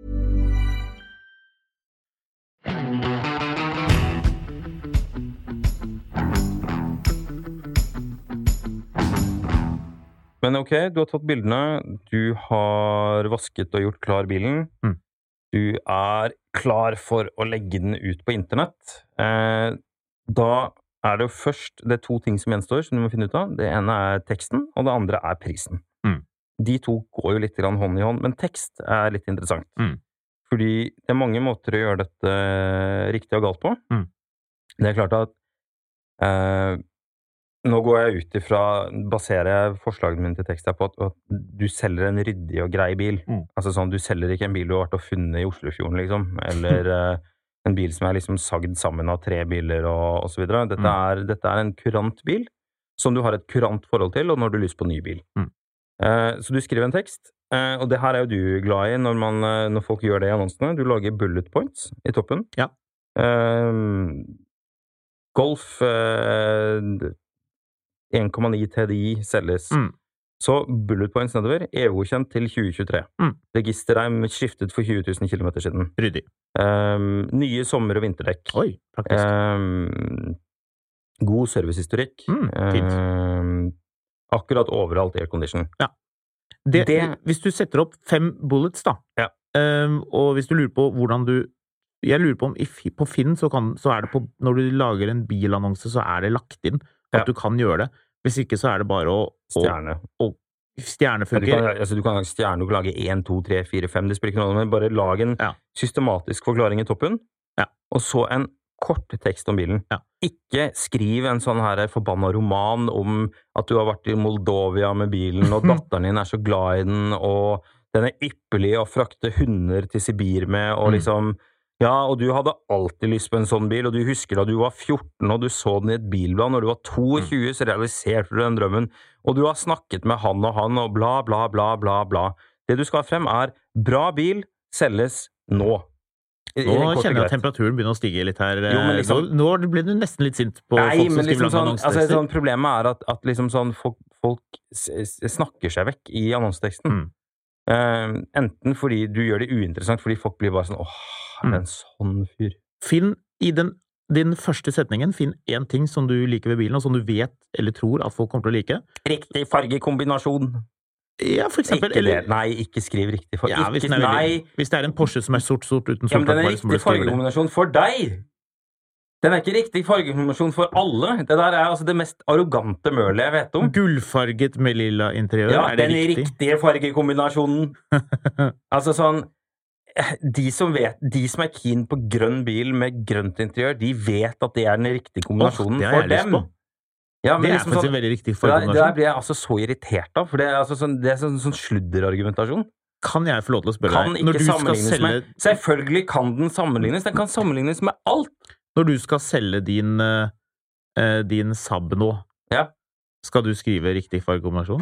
Men ok, du har tatt bildene, du har vasket og gjort klar bilen. Mm. Du er klar for å legge den ut på internett. Eh, da er det jo først, det er to ting som gjenstår som du må finne ut av. Det ene er teksten, og det andre er prisen. Mm. De to går jo litt grann hånd i hånd, men tekst er litt interessant. Mm. Fordi det er mange måter å gjøre dette riktig og galt på. Mm. Det er klart at eh, nå går jeg ut ifra, baserer jeg forslagene mine til tekst her på at, at du selger en ryddig og grei bil. Mm. Altså sånn, du selger ikke en bil du har vært og funnet i Oslofjorden, liksom, eller eh, en bil som er liksom sagd sammen av tre biler og, og så videre. Dette, mm. er, dette er en kurant bil som du har et kurant forhold til, og når du har lyst på ny bil. Mm. Eh, så du skriver en tekst, eh, og det her er jo du glad i når, man, når folk gjør det i annonsene. Du lager bullet points i toppen. Ja. Eh, Golf eh, en komma ni T D I selges. Mm. Så bullet points nedover, E U-godkjent til tjue tjuetre. Mm. Registerreim skiftet for tjue tusen kilometer siden. Ryddig. Um, nye sommer- og vinterdekk. Oi, praktisk. Um, god servicehistorikk. Mm, fint. Um, akkurat overalt aircondition. Ja. Det, det, hvis du setter opp fem bullets da, ja. um, og hvis du lurer på hvordan du, jeg lurer på om i, på Finn så, kan, så er det på, når du lager en bilannonse så er det lagt inn at ja. Du kan gjøre det. Hvis ikke så er det bare å... Stjerne. Og, og stjerne funker. Ja, du, kan, altså, du kan ha stjerne, du kan lage en, to, tre, fire, fem, det spiller ikke noe, men bare lag en ja. Systematisk forklaring i toppen, ja. Og så en kort tekst om bilen. Ja. Ikke skriv en sånn her forbanna roman om at du har vært i Moldovia med bilen, og datteren din er så glad i den, og den er ypperlig å frakte hunder til Sibir med, og liksom... Ja, og du hadde alltid lyst på en sånn bil, og du husker da du var fjorten, og du så den i et bilblad, når du var tjueto, så realiserte du den drømmen, og du har snakket med han og han, og bla, bla, bla, bla, bla. Det du skal frem er, bra bil selges nå. I, nå i kjenner jeg at temperaturen begynner å stige litt her. Jo, liksom, nå, nå blir du nesten litt sint på nei, folk som skriver liksom sånn, annonsetekster. Altså, sånn, problemet er at, at liksom sånn, folk, folk snakker seg vekk i annonseteksten. Mm. Uh, enten fordi du gjør det uinteressant, fordi folk blir bare sånn, åh, er det en sånn fyr? Finn i den, din første setningen, finn en ting som du liker ved bilen, og som du vet eller tror at folk kommer til å like. Riktig fargekombinasjon. Ja, for eksempel. Ikke det. Eller, Nei, ikke skriv riktig farge. ja, hvis, Ikke, er veldig, nei. hvis det er en Porsche som er sort-sort uten Ja, men den er soltak, riktig fargekombinasjon for deg. Den er ikke riktig fargekombinasjon for alle. Det der er altså det mest arrogante mølet jeg vet om. Gullfarget med lilla interiør, Ja, er det den riktig? riktige fargekombinasjonen. Altså sånn, de som vet, de som er keen på grønn bil med grønt interiør, de vet at det er den riktige kombinasjonen Åh, det har for jeg lyst dem. på. Ja, men Det er liksom faktisk sånn, en veldig riktig det der, det der fargekombinasjon. blir jeg altså så irritert av, for det er, altså sånn, det er sånn, sånn sludderargumentasjon. Kan jeg få lov til å spørre Kan deg, ikke når du skal sammenlignes selge, med, selvfølgelig kan den sammenlignes, den kan sammenlignes med alt. når du skal selge din, eh, din Saab nå, Ja. skal du skrive riktig fargekombinasjon?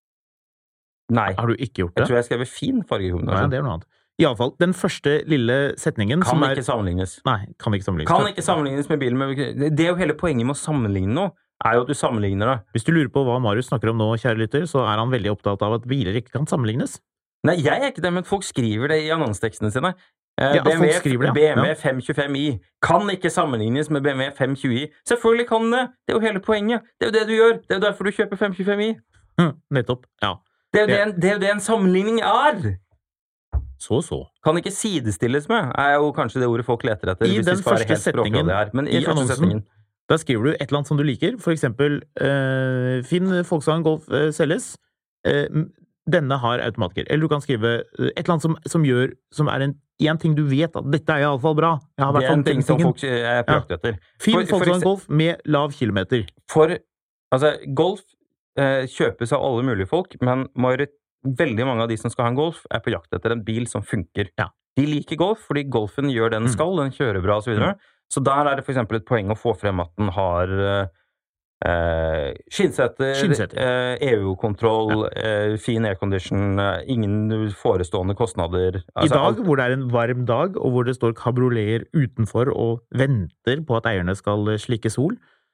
Nei, Har du ikke gjort jeg det? tror jeg skrev fin Nei, fargekombinasjon. det er noe annet. I alle fall, den første lille setningen Kan som er... ikke sammenlignes. Nei, kan ikke sammenlignes. Kan ikke sammenlignes med bilen med, det er jo hele poenget med å sammenligne noe, er jo at du sammenligner det. Hvis du lurer på hva Marius snakker om nå, kjære lytter, så er han veldig opptatt av at biler ikke kan sammenlignes. Nei, jeg er ikke det, men folk skriver det i annonstekstene sine. Eh, Ja, folk BMW, skriver det, B M W ja. fem tjuefem i kan ikke sammenlignes med B M W fem tjue i. Selvfølgelig kan det! Det er jo hele poenget. Det er jo det du gjør. Det er jo derfor du kjøper fem tjuefem i. Hm, nettopp, ja. Det er jo det, Ja. en, det, er jo det en sammenligning er! Så, så. Kan ikke sidestilles med, er jo kanskje det ordet folk leter etter. I hvis den de skal være første helt språklige setningen her. Men i, i første annonsen- setningen Da skriver du et eller annet som du liker, for eksempel eh, Finn Volkswagen Golf eh, selges. Eh, denne har automatgir. Eller du kan skrive eh, et eller annet som, som gjør Som er en, en ting du vet at dette er i alle fall bra. Jeg har i Det hvert er fall en ting den som tingen. folk er på jakt etter. Finn For- for Volkswagen ekse- Golf med lav kilometer. For altså, Golf eh, kjøpes av alle mulige folk, men majoritet, veldig mange av de som skal ha en Golf, er på jakt etter en bil som funker. Ja. De liker Golf fordi Golfen gjør det den skal, den kjører bra og så videre. Så der er det for eksempel et poeng å få frem at den har eh, skinnsetter, Skinnsetter. eh, E U-kontroll, eh, fin aircondition, eh, ingen forestående kostnader. I Altså, dag, alt- hvor det er en varm dag, og hvor det står kabrioleter utenfor og venter på at eierne skal eh, slikke sol,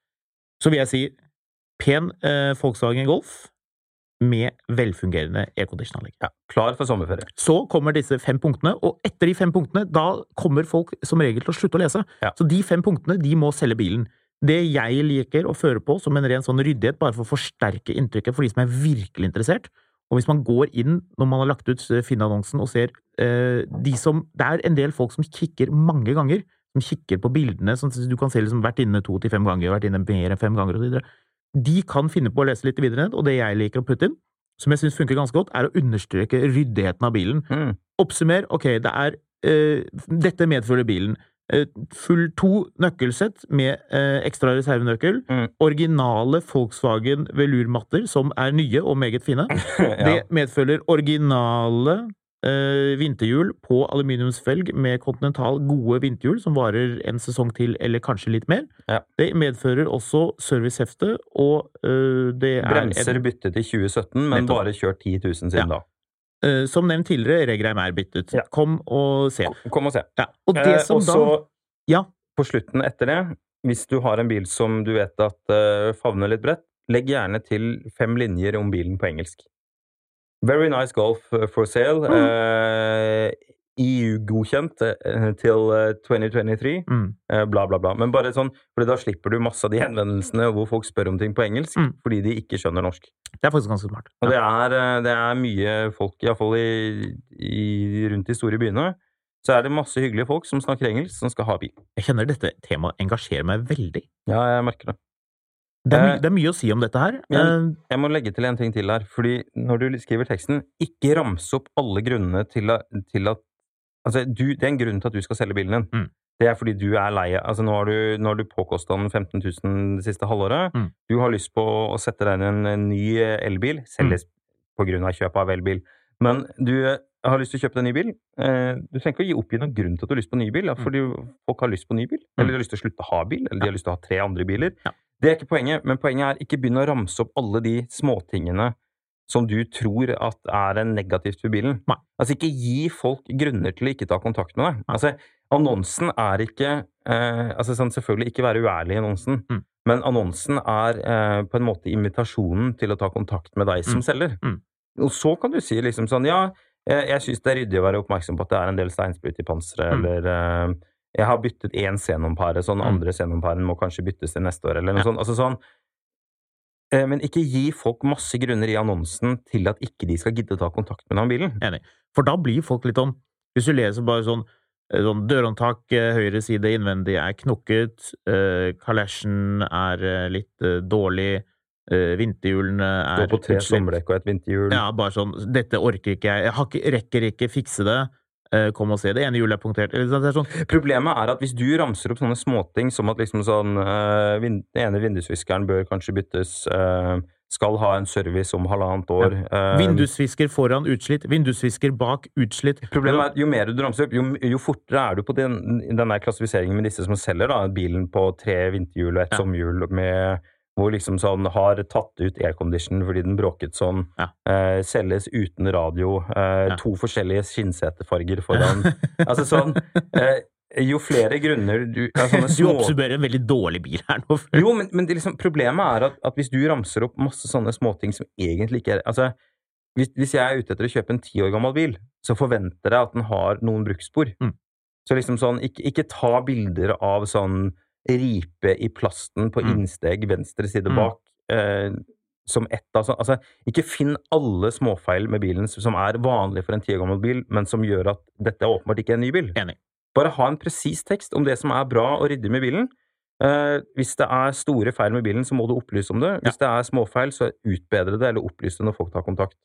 så vil jeg si pen eh, Volkswagen Golf med velfungerende aircondition-anlegg. ja, klar for sommerferie. Så kommer disse fem punktene, og etter de fem punktene, da kommer folk som regel til å slutte å lese. Ja. Så de fem punktene, de må selge bilen. Det jeg liker å føre på som en ren sånn ryddighet, bare for å forsterke inntrykket for de som er virkelig interessert. Og hvis man går inn når man har lagt ut Finn-annonsen og ser eh, de som, det er en del folk som kikker mange ganger, som kikker på bildene, sånn at du kan se liksom vært inne to til fem ganger, vært inne mer enn fem ganger og så videre. De kan finne på å lese litt videre ned, og det jeg liker å putte inn, som jeg synes funker ganske godt, er å understreke ryddigheten av bilen. Mm. Oppsummer, ok, det er, eh, dette medfører bilen. Eh, full to nøkkelsett med eh, ekstra reservenøkkel, Mm. originale Volkswagen velurmatter som er nye og meget fine. Ja. Det medfølger originale eh, vinterhjul på aluminiumsfelg med kontinental gode vinterhjul som varer en sesong til eller kanskje litt mer. Ja. Det medfører også servicehefte, og eh, det er Bremser en, byttet i tjue sytten, men Nettopp. bare kjørt ti tusen siden Ja. da. eh, som nevnt tidligere, Regreim er byttet. Ja. Kom og se. Kom og se. Ja. Og det Eh, som og da så Ja. på slutten etter det, hvis du har en bil som du vet at uh, favner litt bredt, legg gjerne til fem linjer om bilen på engelsk. Very nice Golf uh, for sale. Mm. Uh, E U-godkjent uh, til uh, twenty twenty-three. mm. Uh, bla, bla, bla. Men bare sånn, for da slipper du masse av de henvendelsene hvor folk spør om ting på engelsk, Mm. fordi de ikke skjønner norsk. Det er faktisk ganske smart. Og Ja. det er, uh, det er mye folk, i hvert fall i, i, rundt de store byene, så er det masse hyggelige folk som snakker engelsk, som skal ha bil. Jeg kjenner dette temaet engasjerer meg veldig. Ja, jeg merker det. Det er, my Eh, det er mye å si om dette her. men- Eh, Jeg må legge til en ting til her, fordi når du skriver teksten, ikke ramse opp alle grunnene til at, til at altså, du, det er en grunn til at du skal selge bilen din. Mm. Det er fordi du er lei. Altså, nå har du, nå har du påkostet den femten tusen det siste halvåret. Mm. Du har lyst på å sette deg inn i en, en ny elbil, selges på grunn av kjøp av elbil. Men du eh, har lyst til å kjøpe deg en ny bil. Eh, du trenger ikke å gi oppgi noen grunn til at du har lyst på ny bil, ja, fordi folk har lyst på ny bil, eller de har lyst til å slutte å ha bil, eller de har lyst til å ha tre andre biler. Ja. Det er ikke poenget, men poenget er ikke begynne å ramse opp alle de småtingene som du tror at er en negativt for bilen. Nei. Altså, ikke gi folk grunner til å ikke ta kontakt med deg. Altså, annonsen er ikke, eh, altså sånn, selvfølgelig ikke være uærlig i annonsen, Mm. men annonsen er eh, på en måte invitasjonen til å ta kontakt med deg som Mm. selger. Mm. Og så kan du si liksom sånn, ja, jeg, jeg synes det er ryddig å være oppmerksom på at det er en del steinsprut i panseret, Mm. eller uh, jeg har byttet en xenompare, sånn Mm. andre xenomparen må kanskje byttes til neste år, eller noe Ja. sånt. Altså sånn, uh, men ikke gi folk masse grunner i annonsen til at ikke de skal gidde å ta kontakt med den bilen. Enig. For da blir folk litt sånn, hvis du leser bare sånn, sånn dørhåndtak, eh, høyre side innvendig er knokket, eh, kalesjen er eh, litt eh, dårlig, eh, vinterhjulene er Gå på tre utslitt. sommerdekk og et vinterhjul. Ja, bare sånn, dette orker ikke jeg, jeg har ikke, rekker ikke fikse det, eh, kom og se, det ene hjulet er punktert, eller sånn, det er sånn. Problemet er at hvis du ramser opp sånne småting som at liksom sånn, uh, vind, den ene vindusviskeren bør kanskje byttes, uh, skal ha en service om halvannet år. Ja. Uh, Vindusvisker foran utslitt, vindusvisker bak utslitt. Problemet er at jo mer du ramser opp, jo, jo fortere er du på den, den der klassifiseringen med disse som selger da, bilen på tre vinterhjul og et Ja. sommerhjul med, hvor liksom sånn har tatt ut aircondition fordi den bråket sånn, Ja. eh, selges uten radio, eh, Ja. to forskjellige skinnsetefarger foran. Altså sånn, eh, jo flere grunner du... Ja, sånne Du små... oppsummerer en veldig dårlig bil her nå. Jo, men, men det liksom, problemet er at, at hvis du ramser opp masse sånne småting som egentlig ikke er... Altså, hvis, hvis jeg er ute etter å kjøpe en ti år gammel bil, så forventer jeg at den har noen bruksspor. Mm. Så liksom sånn, ikke, ikke ta bilder av sånn ripe i plasten på Mm. innsteg venstre side Mm. bak, eh, som ett av sånn... Altså, ikke finn alle småfeil med bilen som er vanlige for en ti år gammel bil, men som gjør at dette åpenbart ikke er en ny bil. Enig. Bare ha en presis tekst om det som er bra og ryddig med bilen. Eh, hvis det er store feil med bilen, så må du opplyse om det. Hvis det er småfeil, så utbedre det, eller opplyse det når folk tar kontakt.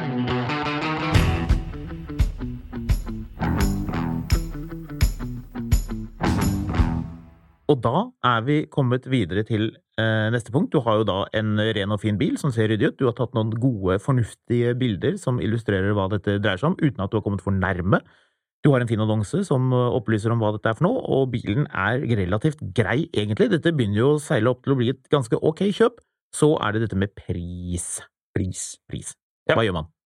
Og da er vi kommet videre til eh, neste punkt. Du har jo da en ren og fin bil som ser ryddig ut. Du har tatt noen gode, fornuftige bilder som illustrerer hva dette dreier seg om, uten at du har kommet for nærme. Du har en fin annonse som opplyser om hva dette er for noe, og bilen er relativt grei, egentlig. Dette begynner jo å seile opp til å bli et ganske ok kjøp. Så er det dette med pris. Pris. Pris. Ja. Hva gjør man?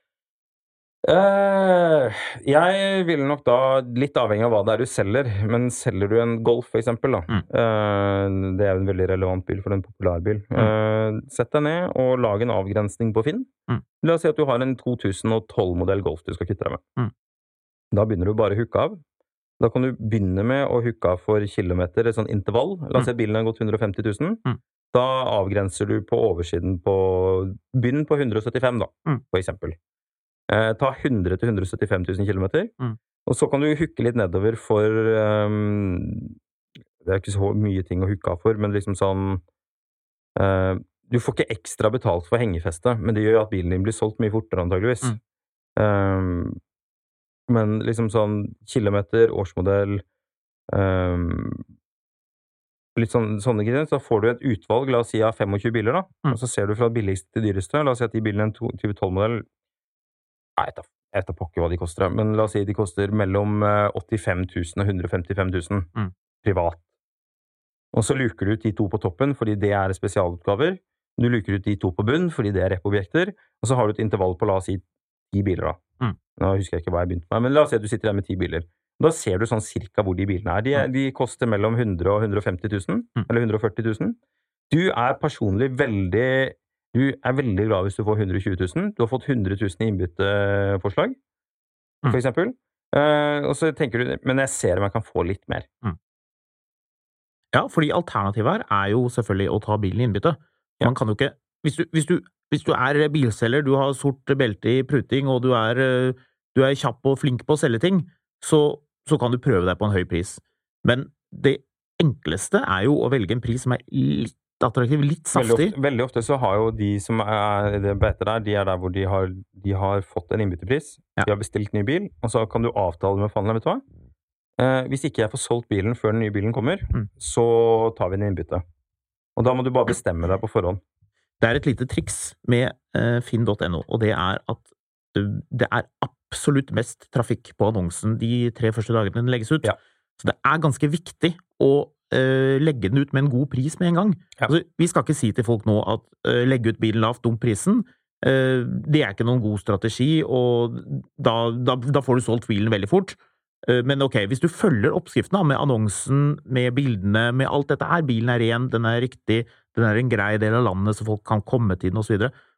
Uh, jeg ville nok da, litt avhengig av hva det er du selger, men selger du en Golf for eksempel da, Mm. uh, det er jo en veldig relevant bil for en populærbil, Mm. uh, sett deg ned og lag en avgrensning på Finn. Mm. La oss si at du har en to tusen og tolv modell Golf du skal kutte deg med. Mm. Da begynner du bare å hooke av. Da kan du begynne med å hooke av for kilometer, et sånn intervall. La oss si at bilen har gått hundre og femti tusen. Mm. Da avgrenser du på oversiden på, begynn på hundre og syttifem da, Mm. for eksempel. Eh, ta hundre til hundre og syttifem tusen kilometer, Mm. og så kan du hooke litt nedover for um, det er ikke så mye ting å hooke av for, men liksom sånn uh, du får ikke ekstra betalt for hengefeste, men det gjør at bilen din blir solgt mye fortere antageligvis. Mm. Um, men liksom sånn kilometer, årsmodell, um, litt sånn, sånne greier, så får du et utvalg, la oss si av tjuefem biler da, Mm. og så ser du fra billigste til dyreste, la oss si at de bilene er en tjue tolv-modell. Nei, jeg vet da pokker hva de koster, men la oss si de koster mellom åttifem tusen og hundre og femtifem tusen Mm. privat. Og så luker du ut de to på toppen, fordi det er spesialutgaver. Du luker ut de to på bunn, fordi det er reppobjekter. Og så har du et intervall på, la oss si, ti biler da. Mm. Nå husker jeg ikke hva jeg begynte med, men la oss si at du sitter der med ti biler. Da ser du sånn cirka hvor de bilene er. De, er, de koster mellom hundre og hundre og femti tusen, Mm. eller hundre og førti tusen. Du er personlig veldig... Du er veldig glad hvis du får hundre og tjue tusen. Du har fått hundre tusen i innbytteforslag, Mm. for eksempel. Uh, og så tenker du, men jeg ser om jeg kan få litt mer. Mm. Ja, fordi alternativet her er jo selvfølgelig å ta bilen i innbytte. Ja. Man kan jo ikke, hvis du, hvis, du, hvis du er bilselger, du har sort belte i pruting, og du er, eh, du er kjapp og flink på å selge ting, så, så kan du prøve deg på en høy pris. Men det enkleste er jo å velge en pris som er litt attraktiv, litt Veldig saftig. ofte, veldig ofte så har jo de som er det beter der, de er der hvor de har, de har fått en innbyttepris. Ja. De har bestilt ny bil, og så kan du avtale med forhandleren, vet du hva? Eh, hvis ikke jeg får solgt bilen før den nye bilen kommer, Mm. så tar vi en innbytte. Og da må du bare bestemme deg på forhånd. Det er et lite triks med eh, finn punktum no, og det er at det, det er absolutt mest trafikk på annonsen de tre første dagene den legges ut. Ja. Så det er ganske viktig å eh, legge den ut med en god pris med en gang. Ja. Altså, vi skal ikke si til folk nå at eh, legge ut bilen lavt, dump prisen. Eh, det er ikke noen god strategi, og da, da, da får du solgt bilen veldig fort. Eh, men ok, hvis du følger oppskriften da, med annonsen, med bildene, med alt dette her, bilen er ren, den er riktig, den er en grei del av landet så folk kan komme til den og så videre,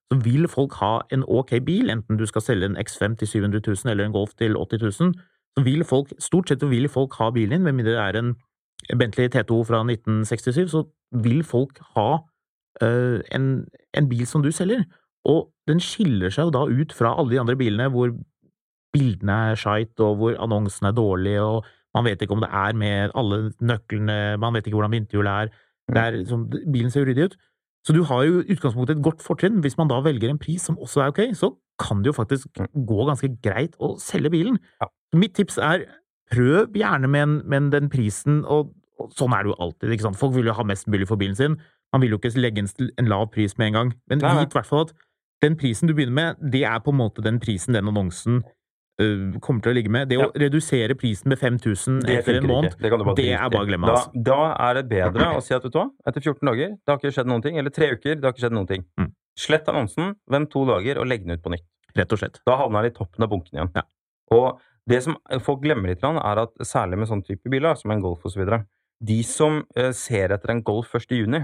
så vil folk ha en ok bil, enten du skal selge en X fem til syv hundre tusen eller en Golf til åtti tusen, så vil folk, stort sett så vil folk ha bilen din, med mindre det er en Bentley T to fra nitten sekstisju, så vil folk ha uh, en, en bil som du selger, og den skiller seg jo da ut fra alle de andre bilene hvor bildene er skjeit, og hvor annonsen er dårlig, og man vet ikke om det er med alle nøklene, man vet ikke hvordan vinterhjulet er, det er liksom, bilen ser uryddig ut. Så du har jo utgangspunktet et godt fortrinn. Hvis man da velger en pris som også er ok, så kan det jo faktisk gå ganske greit å selge bilen. Ja. Mitt tips er, prøv gjerne med, en, med den prisen, og, og sånn er det jo alltid, ikke sant? Folk vil jo ha mest mulig for bilen sin, man vil jo ikke legge en, en lav pris med en gang, men Nei, vit i hvert fall at den prisen du begynner med, det er på en måte den prisen den annonsen uh, kommer til å ligge med. Det å ja. redusere prisen med fem tusen etter en måned, det, det, det er bare å glemme. Da, Altså. da er det bedre å si at, vet du hva, etter fjorten dager, det har ikke skjedd noen ting, eller tre uker, det har ikke skjedd noen ting. Mm. Slett annonsen, vent to dager og legg den ut på nytt. Rett og slett. Da havner den i toppen av bunken igjen. Ja. Og det som folk glemmer litt, er at særlig med sånn type biler, som en Golf og så videre, de som uh, ser etter en Golf første juni,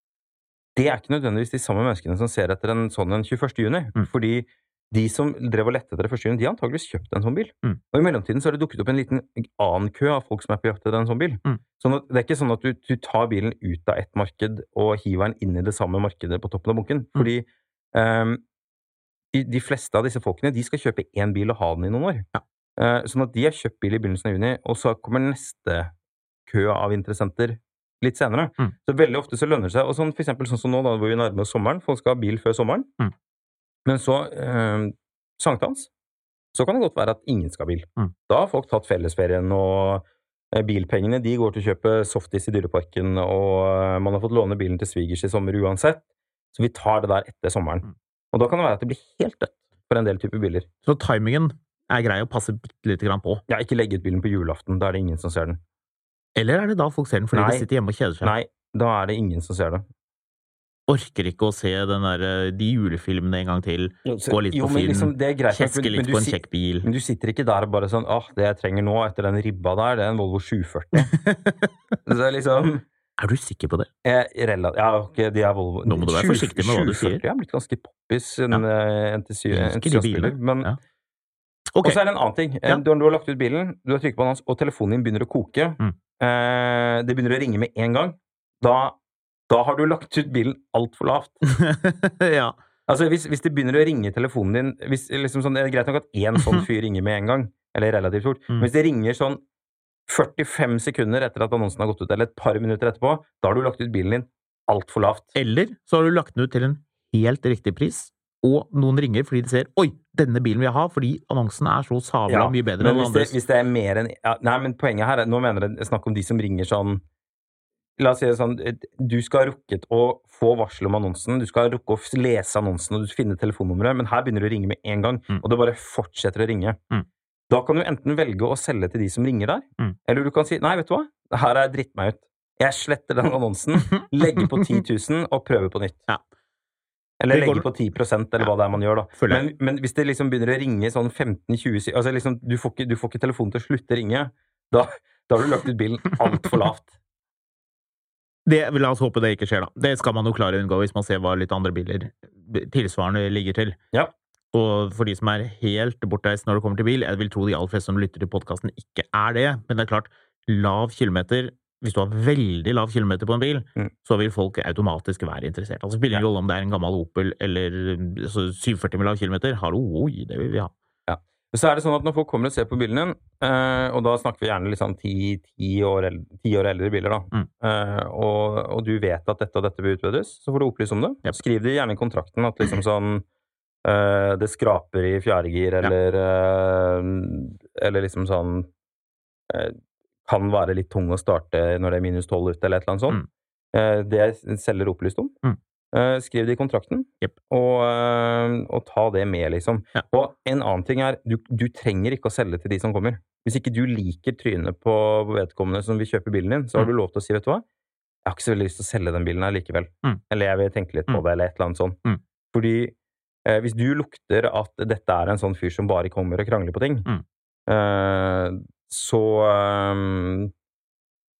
det er ikke nødvendigvis de samme menneskene som ser etter en sånn en tjueførste juni, mm. fordi de som drev og lette etter det første juni, de har antageligvis kjøpt en sånn bil. Mm. Og i mellomtiden så har det dukket opp en liten annen kø av folk som er på jakt etter en sånn bil. Mm. Sånn at det er ikke sånn at du, du tar bilen ut av et marked og hiver den inn i det samme markedet på toppen av bunken, mm. fordi um, de, de fleste av disse folkene, de skal kjøpe en bil og ha den i noen år. Ja. Uh, sånn at de har kjøpt bil i begynnelsen av juni, og så kommer neste kø av interessenter litt senere. Mm. Så veldig ofte så lønner det seg, og sånn for eksempel sånn som nå da, hvor vi nærmer oss sommeren, folk skal ha bil før sommeren, mm. men så eh, sankthans, så kan det godt være at ingen skal ha bil. Mm. Da har folk tatt fellesferien, og eh, bilpengene, de går til å kjøpe softis i dyreparken, og eh, man har fått låne bilen til svigers i sommer uansett, så vi tar det der etter sommeren. Mm. Og da kan det være at det blir helt dødt for en del typer biler. Så timingen er grei å passe litt grann på? Ja, ikke legge ut bilen på julaften, da er det ingen som ser den. Eller er det da folk ser den fordi Nei. de sitter hjemme og kjeder seg? Nei, da er det ingen som ser det. Orker ikke å se den der, de julefilmene en gang til, jo, så, gå litt jo, på film, liksom, kjeske litt på en kjekk bil. Men du sitter ikke der og bare sånn, ah, det jeg trenger nå etter den ribba der, det er en Volvo sju førti. Så det er liksom... Er du sikker på det? Jeg, relativt, ja, okay, de er Volvo... Nå må du være forsiktig med hva du sier. Jeg har blitt ganske poppis en ja. entusiastspiller, men... Ja. Okay. Og så er det en annen ting. Ja. Du, du har lagt ut bilen, du har trykket på den, og telefonen din begynner å koke. Mm. Eh, det begynner å ringe med en gang. Da, da har du lagt ut bilen alt for lavt. Ja. Altså, hvis, hvis det begynner å ringe telefonen din, hvis, liksom sånn, det er greit nok at en sånn fyr ringer med en gang, eller relativt fort, mm. men hvis det ringer sånn førtifem sekunder etter at annonsen har gått ut, eller et par minutter etterpå, da har du lagt ut bilen din alt for lavt. Eller så har du lagt den ut til en helt riktig pris, og noen ringer fordi de ser, oi, denne bilen vil jeg ha, fordi annonsen er så sabla ja, mye bedre enn hvis andres. Det, hvis det er mer enn... Ja, nei, men poenget her er, nå mener jeg snakk om de som ringer sånn, la oss si det sånn, du skal ha rukket å få varsel om annonsen, du skal ha rukket å lese annonsen, og du finner telefonnummeret, men her begynner du å ringe med en gang, mm. og det bare fortsetter å ringe. Mm. Da kan du enten velge å selge til de som ringer der, mm. eller du kan si, nei, vet du hva, her er jeg dritt meg ut. Jeg sletter den annonsen, legger på ti tusen og prøver på nytt. Ja. Eller legge på ti prosent, eller ja. Hva det er man gjør da. Men, men hvis det liksom begynner å ringe sånn femten tjue, altså liksom, du får ikke, du får ikke telefonen til å slutte ringe, da, da har du lagt ut bilen alt for lavt. Det, la oss håpe det ikke skjer da. Det skal man jo klare å unngå hvis man ser hva litt andre biler tilsvarende ligger til. Ja. Og for de som er helt bortreist når det kommer til bil, jeg vil tro de aller fleste som lytter til podcasten ikke er det, men det er klart, lav kilometer, hvis du har veldig lav kilometer på en bil, mm. så vil folk automatisk være interessert. Altså spiller ingen rolle om det er en gammel Opel eller altså, syv førti med lav kilometer. Hallo, oi, det vil vi ha. Ja. Så er det sånn at når folk kommer og ser på bilen din, eh, og da snakker vi gjerne liksom ti, ti, år, ti år eldre biler da, mm. eh, og, og du vet at dette og dette vil utbedres, så får du opplyse om det. Yep. Skriv det gjerne i kontrakten at liksom sånn, eh, det skraper i fjerdegir, eller, ja. eh, eller liksom sånn, eh, kan være litt tung å starte når det er minus tolv ute, eller et eller annet sånt. Mm. Det jeg selger opplyst om. Mm. Skriv det i kontrakten, yep. og, og ta det med, liksom. Ja. Og en annen ting er, du, du trenger ikke å selge til de som kommer. Hvis ikke du liker trynet på vedkommende som vil kjøpe bilen din, så har du lov til å si, vet du hva? Jeg har ikke så veldig lyst til å selge den bilen her likevel. Mm. Eller jeg vil tenke litt på det, eller et eller annet sånt. Mm. Fordi eh, hvis du lukter at dette er en sånn fyr som bare kommer og krangler på ting, mm. eh, så um,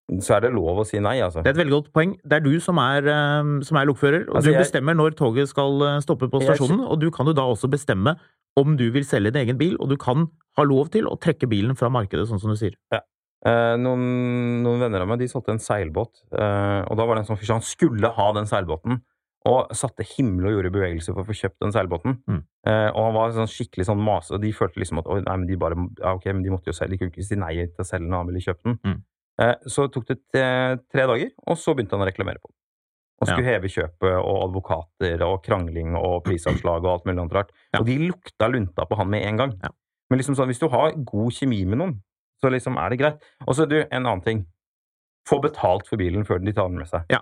så er det lov å si nei, altså. Det er et veldig godt poeng. Det er du som er, som er lokfører, og altså, du jeg, bestemmer når toget skal stoppe på stasjonen, jeg, og du kan jo da også bestemme om du vil selge din egen bil, og du kan ha lov til å trekke bilen fra markedet, sånn som du sier. Ja. Eh, noen, noen venner av meg, de solgte en seilbåt, eh, og da var det en sånn fyr, han skulle ha den seilbåten, og satte himmel og gjorde bevegelser for å få kjøpt den seilbåten. Mm. Eh, og han var sånn skikkelig sånn mase, og de følte liksom at, nei, men de bare, ja, ok, men de måtte jo selge, de kunne ikke si nei til å selge når han ville kjøpe den. Mm. Så tok det tre dager, og så begynte han å reklamere på den. Og skulle ja. heve kjøpet, og advokater, og krangling, og prisavslag, og alt mulig annet rart. Ja. Og de lukta lunta på han med en gang. Ja. Men liksom sånn, hvis du har god kjemi med noen, så liksom er det greit. Og så du, en annen ting. Få betalt for bilen før de tar den med seg. Ja.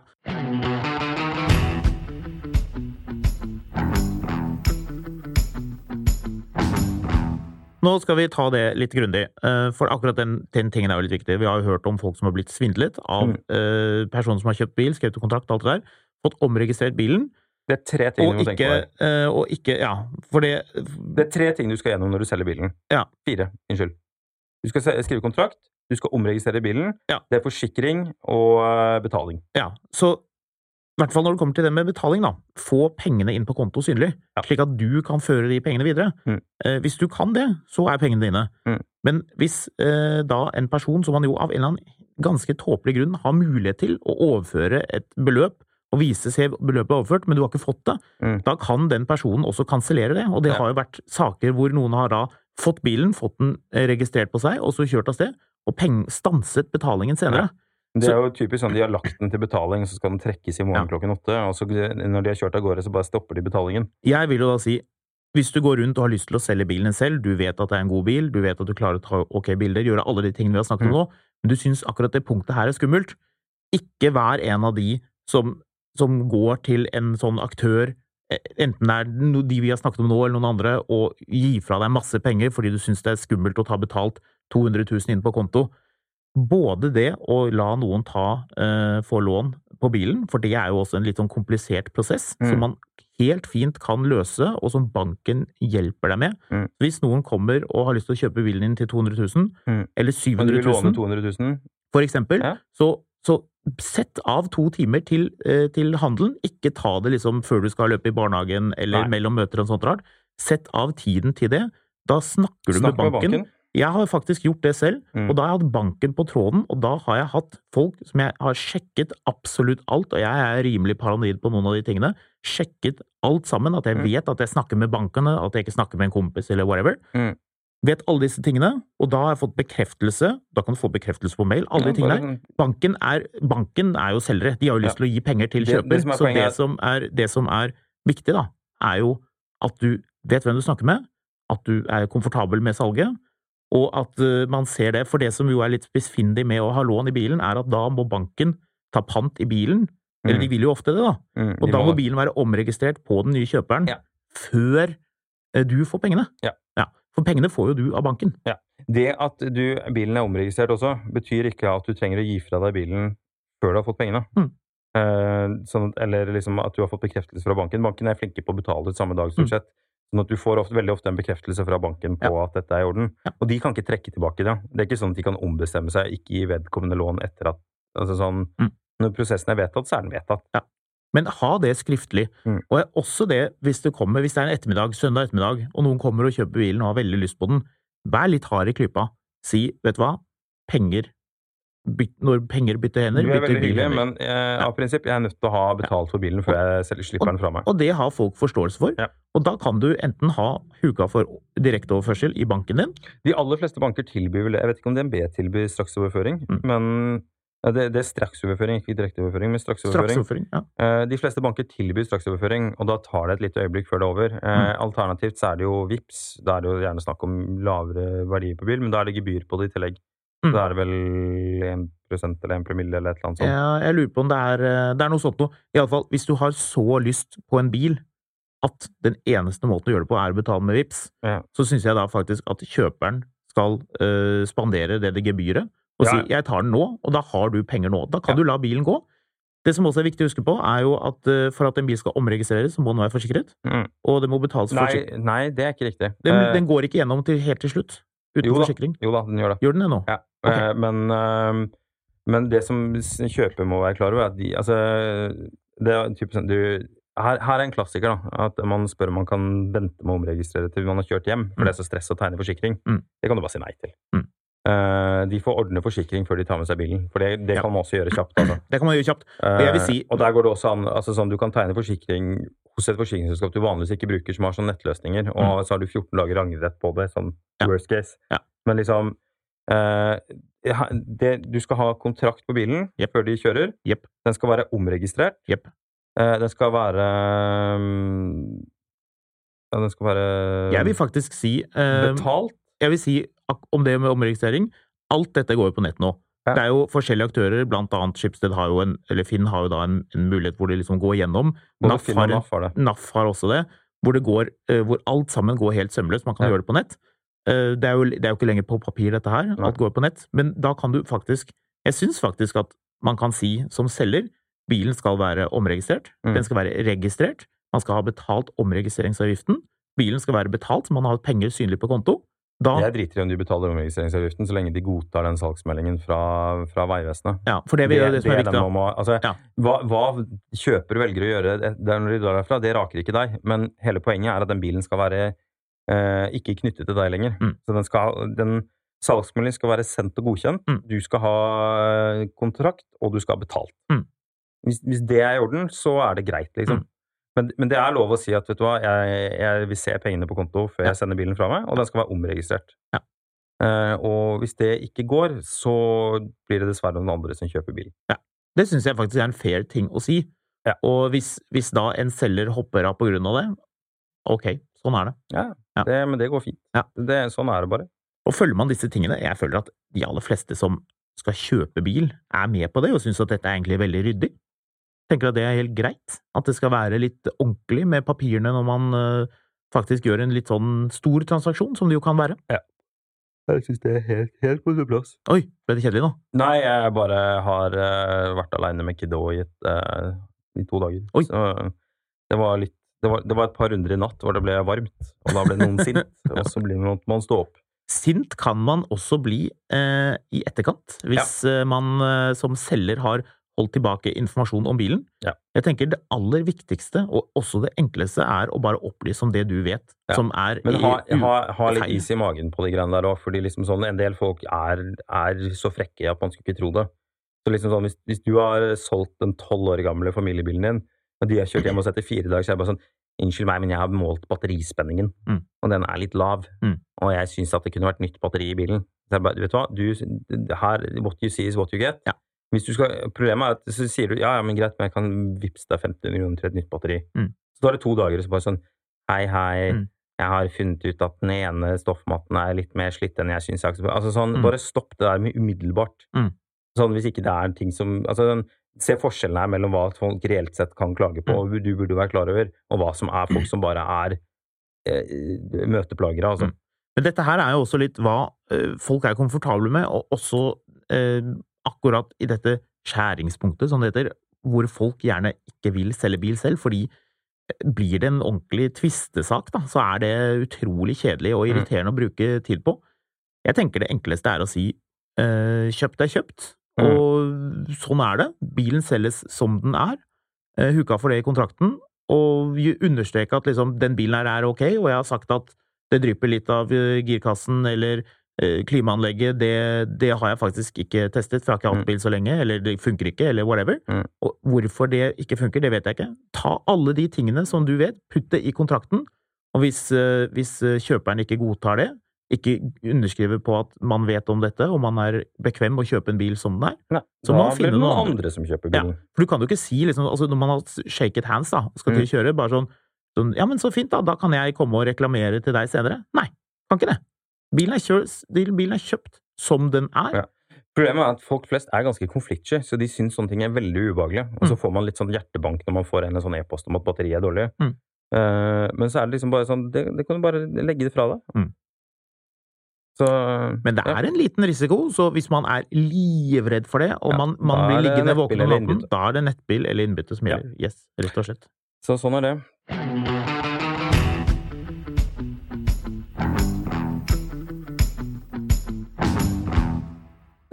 Nå skal vi ta det litt grundig, for akkurat den, den tingen er jo litt viktig. Vi har jo hørt om folk som har blitt svindlet av mm. uh, personer som har kjøpt bil, skrevet kontrakt, alt det der, fått omregistrert bilen. Det er tre ting du må tenke på. Uh, og ikke, ja, for det... Det er tre ting du skal gjennom når du selger bilen. Ja. Fire, unnskyld. Du skal skrive kontrakt, du skal omregistrere bilen, ja. Det er forsikring og uh, betaling. Ja, så... I hvert fall når det kommer til det med betaling da, få pengene inn på konto synlig, ja. Slik at du kan føre de pengene videre. Mm. Eh, hvis du kan det, så er pengene dine. Mm. Men hvis eh, da en person som man jo av en eller annen ganske tåpelig grunn har mulighet til å overføre et beløp, og vise seg beløpet overført, men du har ikke fått det, mm. da kan den personen også kansellere det. Og det ja. Har jo vært saker hvor noen har da fått bilen, fått den registrert på seg, og så kjørt av sted, og peng- stanset betalingen senere. Ja. Det er jo typisk sånn, de har lagt den til betaling, så skal den trekkes i morgen ja. Klokken åtte, og så når de har kjørt av gårde, så bare stopper de betalingen. Jeg vil jo da si, hvis du går rundt og har lyst til å selge bilen selv, du vet at det er en god bil, du vet at du klarer å ta ok bilder, gjøre alle de tingene vi har snakket om nå, men du synes akkurat det punktet her er skummelt, ikke vær en av de som, som går til en sånn aktør, enten det er de vi har snakket om nå eller noen andre, og gi fra deg masse penger fordi du synes det er skummelt å ta betalt to hundre tusen inn på konto. Både det å la noen ta, uh, få lån på bilen, for det er jo også en litt sånn komplisert prosess, mm. som man helt fint kan løse, og som banken hjelper deg med. Mm. Hvis noen kommer og har lyst til å kjøpe bilen din til to hundre tusen, mm. eller syv hundre tusen, kan du låne to hundre tusen? For eksempel, ja. så, så sett av to timer til, uh, til handelen, ikke ta det liksom før du skal løpe i barnehagen, eller Nei. Mellom møter og sånt rart. Sett av tiden til det, da snakker du Snakk med banken. Med banken. Jeg har faktisk gjort det selv, mm. og da har jeg hatt banken på tråden, og da har jeg hatt folk som jeg har sjekket absolutt alt, og jeg er rimelig paranoid på noen av de tingene, sjekket alt sammen, at jeg mm. vet at jeg snakker med bankene, at jeg ikke snakker med en kompis eller whatever. Mm. Vet alle disse tingene, og da har jeg fått bekreftelse, da kan du få bekreftelse på mail, alle ja, de tingene der. Banken er, banken er jo selgere, de har jo lyst ja. Til å gi penger til kjøper, det, det så det som, er, det som er viktig da, er jo at du vet hvem du snakker med, at du er komfortabel med salget, og at uh, man ser det, for det som jo er litt spissfindig med å ha lån i bilen, er at da må banken ta pant i bilen, mm. eller de vil jo ofte det da, mm, og da må, må bilen være omregistrert på den nye kjøperen, ja. Før uh, du får pengene. Ja. Ja. For pengene får jo du av banken. Ja. Det at du, bilen er omregistrert også, betyr ikke at du trenger å gi fra deg bilen før du har fått pengene. Mm. Uh, sånn, eller liksom at du har fått bekreftelse fra banken. Banken er flinke på å betale ut samme dag, stort sett. Mm. Sånn at du får ofte, veldig ofte en bekreftelse fra banken på ja. At dette er i orden. Ja. Og de kan ikke trekke tilbake det. Det er ikke sånn at de kan ombestemme seg, ikke i vedkommende lån etter at, altså sånn, mm. når prosessen er vedtatt, så er den vedtatt. Ja. Men ha det skriftlig. Mm. Og også det, hvis det kommer, hvis det er en ettermiddag, søndag ettermiddag, og noen kommer og kjøper bilen og har veldig lyst på den, vær litt hard i klypa. Si, vet du hva? Penger Byt, når penger bytter hender, bytter bilen hyggelig, hender. Men eh, av prinsipp, jeg er nødt til å ha betalt for bilen før jeg selv slipper den fra meg. Og det har folk forståelse for. Ja. Og da kan du enten ha huka for direkteoverførsel i banken din. De aller fleste banker tilbyr, jeg vet ikke om D N B tilbyr straksoverføring, mm. men det, det er straksoverføring, ikke direkteoverføring, men straksoverføring. straksoverføring ja. eh, de fleste banker tilbyr straksoverføring, og da tar det et lite øyeblikk før det er over. Eh, mm. Alternativt så er det jo Vips, da er det jo gjerne snakk om lavere verdier på bil, men da er det gebyr på det i tillegg. Mm. Så er det vel en prosent eller en promille eller et eller annet sånt. Ja, jeg lurer på om det er, det er noe sånt noe. I alle fall, hvis du har så lyst på en bil, at den eneste måten å gjøre det på er å betale med Vips, ja. Så synes jeg da faktisk at kjøperen skal uh, spandere det det gebyret, og ja. Si, jeg tar den nå, og da har du penger nå. Da kan ja. Du la bilen gå. Det som også er viktig å huske på, er jo at uh, for at en bil skal omregistreres, så må den være forsikret, mm. og det må betales for nei, nei, det er ikke riktig. Den, den går ikke gjennom til, helt til slutt. Uten jo forsikring? Da, jo da, den gjør det. Gjør den det nå? Ja, okay. uh, men uh, men det som kjøper må være klar over, er at de, altså, det er typisk sånn, du, her, her er en klassiker da, at man spør om man kan vente med å omregistrere til man har kjørt hjem, for mm. det er så stress å tegne forsikring. Mm. Det kan du bare si nei til. Mm. Uh, de får ordne forsikring før de tar med seg bilen, for det, det ja. kan man også gjøre kjapt. Altså. Det kan man gjøre kjapt. Og jeg vil si... Uh, og der går det også an, altså sånn, du kan tegne forsikring hos et forsikringsselskap du vanligvis ikke bruker, som har sånne nettløsninger, og mm. så har du fjorten dager angrerett på det, sånn ja. worst case. Ja. Men liksom, uh, det, du skal ha kontrakt på bilen yep. før de kjører. Yep. Den skal være omregistrert. Yep. Uh, den skal være... Um, ja, den skal være... Jeg vil faktisk si... Uh, betalt. Jeg vil si om det med omregistrering, alt dette går jo på nett nå. Ja. Det er jo forskjellige aktører, blant annet Schibsted har jo en, eller Finn har jo da en, en mulighet hvor de liksom går gjennom. NAF har, NAF, har N A F har også det, hvor det går, hvor alt sammen går helt sømløst. Man kan ja. gjøre det på nett. Det er, jo, det er jo ikke lenger på papir dette her, alt går på nett. Men da kan du faktisk, jeg synes faktisk at man kan si som selger, bilen skal være omregistrert, mm. den skal være registrert, man skal ha betalt omregistreringsavgiften, bilen skal være betalt, man har penger synlig på konto. Da, jeg driter i om de betaler omregistreringsavgiften så lenge de godtar den salgsmeldingen fra, fra Veivesenet. Ja, for det, det, det, det som er viktig. Må, altså, ja. hva, hva kjøper velger å gjøre der når de drar derfra, det raker ikke deg. Men hele poenget er at den bilen skal være eh, ikke knyttet til deg lenger. Mm. Så den, skal, den salgsmeldingen skal være sendt og godkjent. Mm. Du skal ha kontrakt, og du skal ha betalt. Mm. Hvis, hvis det er i orden, så er det greit, liksom. Mm. Men, men det er lov å si at, vet du hva, jeg, jeg vil se pengene på konto før jeg sender bilen fra meg, og den skal være omregistrert. Ja. Uh, og hvis det ikke går, så blir det dessverre noen andre som kjøper bilen. Ja. Det synes jeg faktisk er en fair ting å si. Ja. Og hvis, hvis da en selger hopper av på grunn av det, ok, sånn er det. Ja, ja. Det, men det går fint. Ja. Det, sånn er det bare. Og følger man disse tingene, jeg føler at de aller fleste som skal kjøpe bil, er med på det, og synes at dette er egentlig veldig ryddig. Tenker at det er helt greit, at det skal være litt ordentlig med papirene når man uh, faktisk gjør en litt sånn stor transaksjon, som det jo kan være. Ja. Jeg synes det er helt, helt på sin plass. Oi, ble det kjedelig nå? Nei, jeg bare har uh, vært alene med kiddo i, et, uh, i to dager. Oi. Så det var litt, det var, det var et par runder i natt hvor det ble varmt, og da ble noen sint, og så blir man, man stå opp. Sint kan man også bli uh, i etterkant, hvis ja. uh, man uh, som selger har holdt tilbake informasjon om bilen. Ja. Jeg tenker det aller viktigste, og også det enkleste, er å bare opplyse om det du vet, ja. som er... Men ha, ha, ha litt is i magen på de greiene der også, fordi liksom sånn, en del folk er, er så frekke at man skulle ikke tro det. Så liksom sånn, hvis, hvis du har solgt den tolv år gamle familiebilen din, og de har kjørt hjem og sett i fire dager, så er det bare sånn, unnskyld meg, men jeg har målt batterispenningen, mm. og den er litt lav, mm. og jeg synes at det kunne vært nytt batteri i bilen. Så jeg bare, vet du hva, du, her, what you see is what you get. Ja. Hvis du skal, problemet er at så sier du, ja, ja, men greit, men jeg kan vipse deg femti millioner til et nytt batteri. Mm. Så da er det to dager, så bare sånn, hei, hei, mm. jeg har funnet ut at den ene stoffmatten er litt mer slitt enn jeg synes jeg aksepterer. Altså sånn, mm. bare stopp det der med umiddelbart. Mm. Sånn, hvis ikke det er ting som, altså se forskjellen her mellom hva folk reelt sett kan klage på, og du burde være klar over, og hva som er folk som bare er eh, møteplagere, altså. Mm. Men dette her er jo også litt hva eh, folk er komfortable med, og også eh, akkurat i dette skjæringspunktet, som det heter, hvor folk gjerne ikke vil selge bil selv, fordi blir det en ordentlig tvistesak, da, så er det utrolig kjedelig og irriterende mm. å bruke tid på. Jeg tenker det enkleste er å si, eh, kjøpt er kjøpt, mm. og sånn er det. Bilen selges som den er, eh, huka for det i kontrakten, og understreke at liksom, den bilen her er ok, og jeg har sagt at det drypper litt av girkassen, eller klimaanlegget, det, det har jeg faktisk ikke testet, for jeg har ikke hatt bil så lenge, eller det funker ikke, eller whatever. Mm. Og hvorfor det ikke funker, det vet jeg ikke. Ta alle de tingene som du vet, putt det i kontrakten, og hvis, hvis kjøperen ikke godtar det, ikke underskriver på at man vet om dette, og man er bekvem å kjøpe en bil som den er, Nei, så må man finne noen andre. andre som kjøper bilen. Ja, for du kan jo ikke si, liksom, altså når man har shaket hands da, skal mm. til å kjøre, bare sånn, sånn, ja, men så fint da, da kan jeg komme og reklamere til deg senere. Nei, kan ikke det. Bilen er, kjøpt, bilen er kjøpt som den er. Ja. Problemet er at folk flest er ganske konfliktsky, så de synes sånne ting er veldig ubehagelige. Og så får man litt sånn hjertebank når man får en sånn e-post om at batteriet er dårlig. Mm. Uh, men så er det liksom bare sånn, det, det kan du bare legge det fra deg. Mm. Så, men det er ja. en liten risiko, så hvis man er livredd for det, og ja, man, man blir liggende våken om natten, da er det nettbil eller innbytte som gjelder. Ja. Yes, rett og slett. Så sånn er det.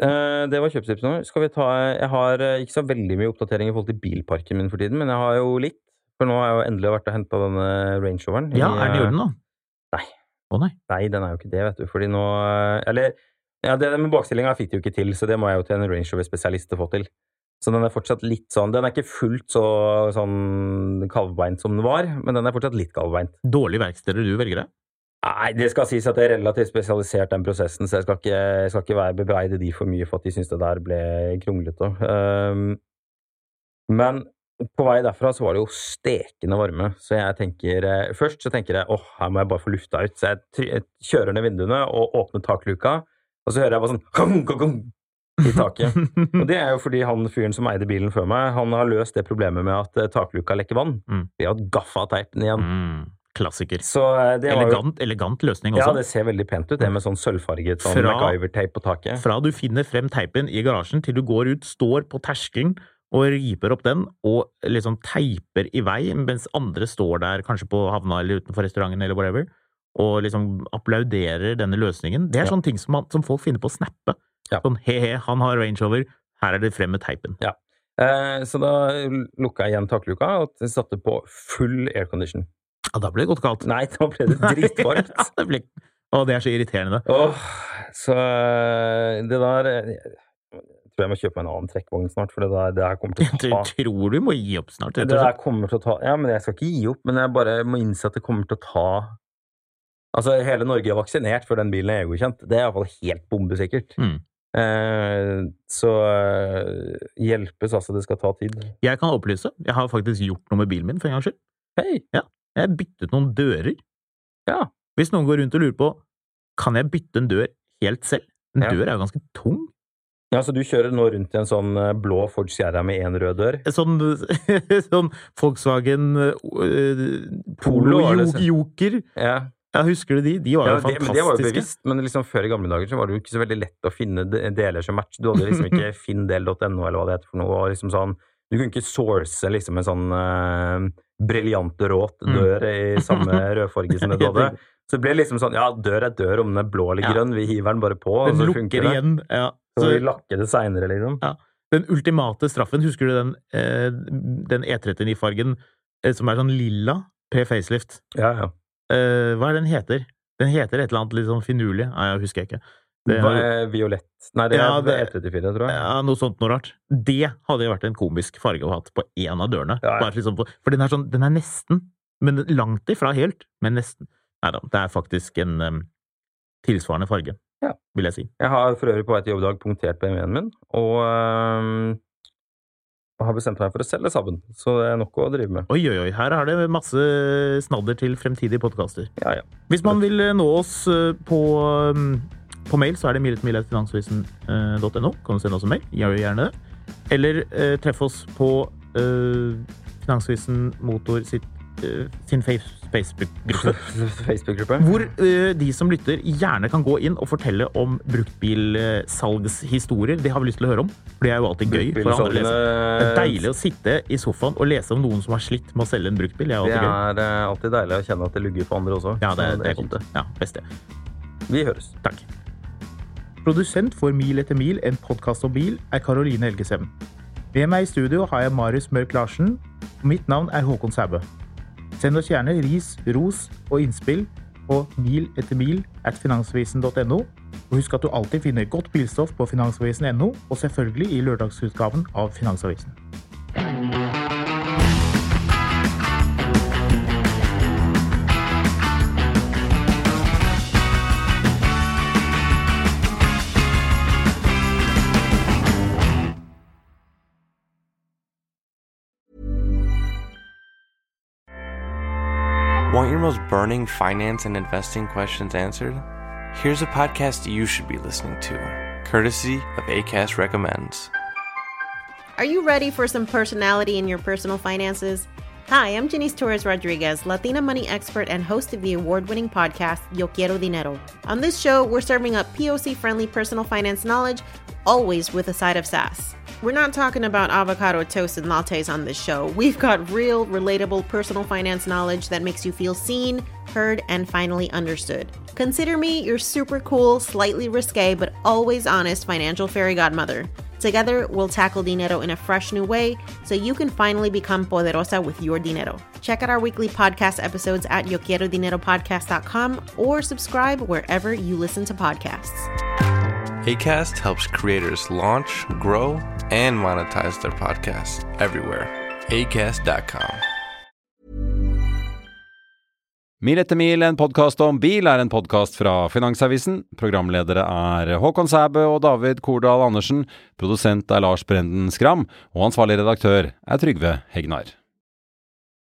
Uh, det var kjøpstips nå. Skal vi ta, jeg har uh, ikke så veldig mye oppdatering i forhold til bilparken min for tiden, men jeg har jo litt, for nå har jeg jo endelig vært og hentet denne Range Roveren. Ja, er den i orden nå? Nei. Å oh, nei. Nei, den er jo ikke det, vet du, fordi nå, eller, ja, det med bakstillingen fikk det jo ikke til, så det må jeg jo til en Range Rover-spesialist få til. Så den er fortsatt litt sånn, den er ikke fullt så sånn kalvbeint som den var, men den er fortsatt litt kalvbeint. Dårlig verksteder du velger det? Nei, det skal sies at det er relativt spesialisert den prosessen, så jeg skal ikke, jeg skal ikke være bebreide de for mye for at de synes det der ble krumlete. Um, men på vei derfra så var det jo stekende varme, så jeg tenker, først så tenker jeg, åh, her må jeg bare få lufta ut, så jeg, jeg kjører ned vinduene og åpner takluka, og så hører jeg bare sånn, gong, gong, gong, i taket. Og det er jo fordi han fyren som eide bilen før meg, han har løst det problemet med at takluka lekker vann. Mm. Vi har gaffa-teipen igjen. Mm. Klassiker. Så det var elegant, jo... elegant løsning også. Ja, det ser veldig pent ut, det med sånn sølvfarget sånn MacGyver-teip på taket. Fra du finner frem teipen i garasjen til du går ut, står på terskelen og riper opp den, og liksom teiper i vei, mens andre står der, kanskje på havna eller utenfor restauranten eller whatever, og liksom applauderer denne løsningen. Det er ja. Sånne ting som, man, som folk finner på å snappe. Ja. Sånn, he-he, han har Range Rover, her er det frem med teipen. Ja. Eh, så da lukket jeg igjen takluka og satte på full aircondition. Ja, da ble det godt kaldt. Nei, da ble det dritvarmt. Ja, det ble... Å, det er så irriterende. Åh, så det der... Jeg tror jeg må kjøpe meg en annen trekkvogn snart, for det der, det her kommer til å ta... Du tror du må gi opp snart? Det der kommer til å ta... Ja, men jeg skal ikke gi opp, men jeg bare må innse at det kommer til å ta... Altså, hele Norge er vaksinert for den bilen er godkjent. Det er i hvert fall helt bombesikkert. Mm. Eh, så eh, hjelpes, altså det skal ta tid. Jeg kan opplyse, jeg har faktisk gjort noe med bilen min for en gang skyld. Hei! Ja, jeg har byttet noen dører. Ja. Hvis noen går rundt og lurer på, kan jeg bytte en dør helt selv? En ja. Dør er jo ganske tung. Ja, så du kjører nå rundt i en sånn blå Ford Sierra med en rød dør? Sånn, sånn Volkswagen uh, Polo Joker. Ja. Ja, husker du de? De var jo ja, det, fantastiske. Men det var jo bevisst, men liksom før i gamle dager så var det jo ikke så veldig lett å finne deler som match. Du hadde liksom ikke finndel punktum no eller hva det heter for noe, og liksom sånn, du kunne ikke source liksom en sånn uh, briljant råt dør mm. i samme rødfarge som det du hadde. Så det ble liksom sånn, ja, dør er dør, om den er blå eller ja. Grønn, vi hiver den bare på, og den så funker det. Igjen, ja. Så, så vi lakker det senere, liksom. Ja. Den ultimate straffen, husker du den, eh, den E trettionio-fargen eh, som er sånn lilla pre-facelift? Ja, ja. Uh, hva er den heter? Den heter et eller annet litt sånn finurlig. Nei, jeg husker ikke. Det er violett. Nei, det er ja, det, E trettifire, tror jeg. Ja, noe sånt, noe rart. Det hadde jo vært en komisk farge å ha hatt på en av dørene. Ja, ja. Liksom på, for den er sånn, den er nesten, men langt ifra helt, men nesten. Neida, det er faktisk en um, tilsvarende farge, ja. Vil jeg si. Jeg har for øvrig på et jobbdag punktert B M W-en min, og... Um og har bestemt meg for å selge Saben, så det er nok å drive med. Oi, oi, oi, her er det masse snadder til fremtidige podcaster. Ja, ja. Hvis man vil nå oss på, på mail, så er det mil etter mil at finansavisen punktum no. Kan du sende oss en mail? Gjør gjerne det. Eller eh, treff oss på eh, Finansavisen Motor sitt, eh, sin Facebook-gruppe. Facebook-gruppe. Hvor eh, de som lytter gjerne kan gå inn og fortelle om bruktbilsalgshistorier. Det har vi lyst til å høre om, for det er jo alltid gøy for andre å lese. Det er deilig å sitte i sofaen og lese om noen som har slitt med å selge en bruktbil. Det er alltid, det er, gøy. Er alltid deilig å kjenne at det lugger for andre også. Ja, det, det er godt. Ja, best det. Vi høres. Takk. Produsent for Mil etter mil, en podcast om bil, er Karoline Helgesem. Ved meg i studio har jeg Marius Mørk Larsen, og mitt navn er Håkon Sæbø. Send oss gjerne ris, ros og innspill på mil etter mil at finansavisen punktum no, og husk at du alltid finner godt bilstoff på finansavisen punktum no, og selvfølgelig i lørdagsutgaven av Finansavisen. Want your most burning finance and investing questions answered? Here's a podcast you should be listening to, courtesy of Acast Recommends. Are you ready for some personality in your personal finances? Hi, I'm Janice Torres Rodriguez, Latina money expert and host of the award-winning podcast, Yo Quiero Dinero. On this show, we're serving up P O C-friendly personal finance knowledge always with a side of sass. We're not talking about avocado toast and lattes on this show. We've got real, relatable personal finance knowledge that makes you feel seen, heard, and finally understood. Consider me your super cool, slightly risque, but always honest financial fairy godmother. Together, we'll tackle dinero in a fresh new way so you can finally become poderosa with your dinero. Check out our weekly podcast episodes at yo quiero dinero podcast dot com or subscribe wherever you listen to podcasts. Acast helps creators launch, grow, and monetize their podcasts everywhere. acast dot com. Mil etter mil, en podcast om bil, er en podcast fra Finansavisen. Programledere er Håkon Sæbø og David Kordal Andersen. Produsent er Lars Brenden Skram, og ansvarlig redaktør er Trygve Hegnar.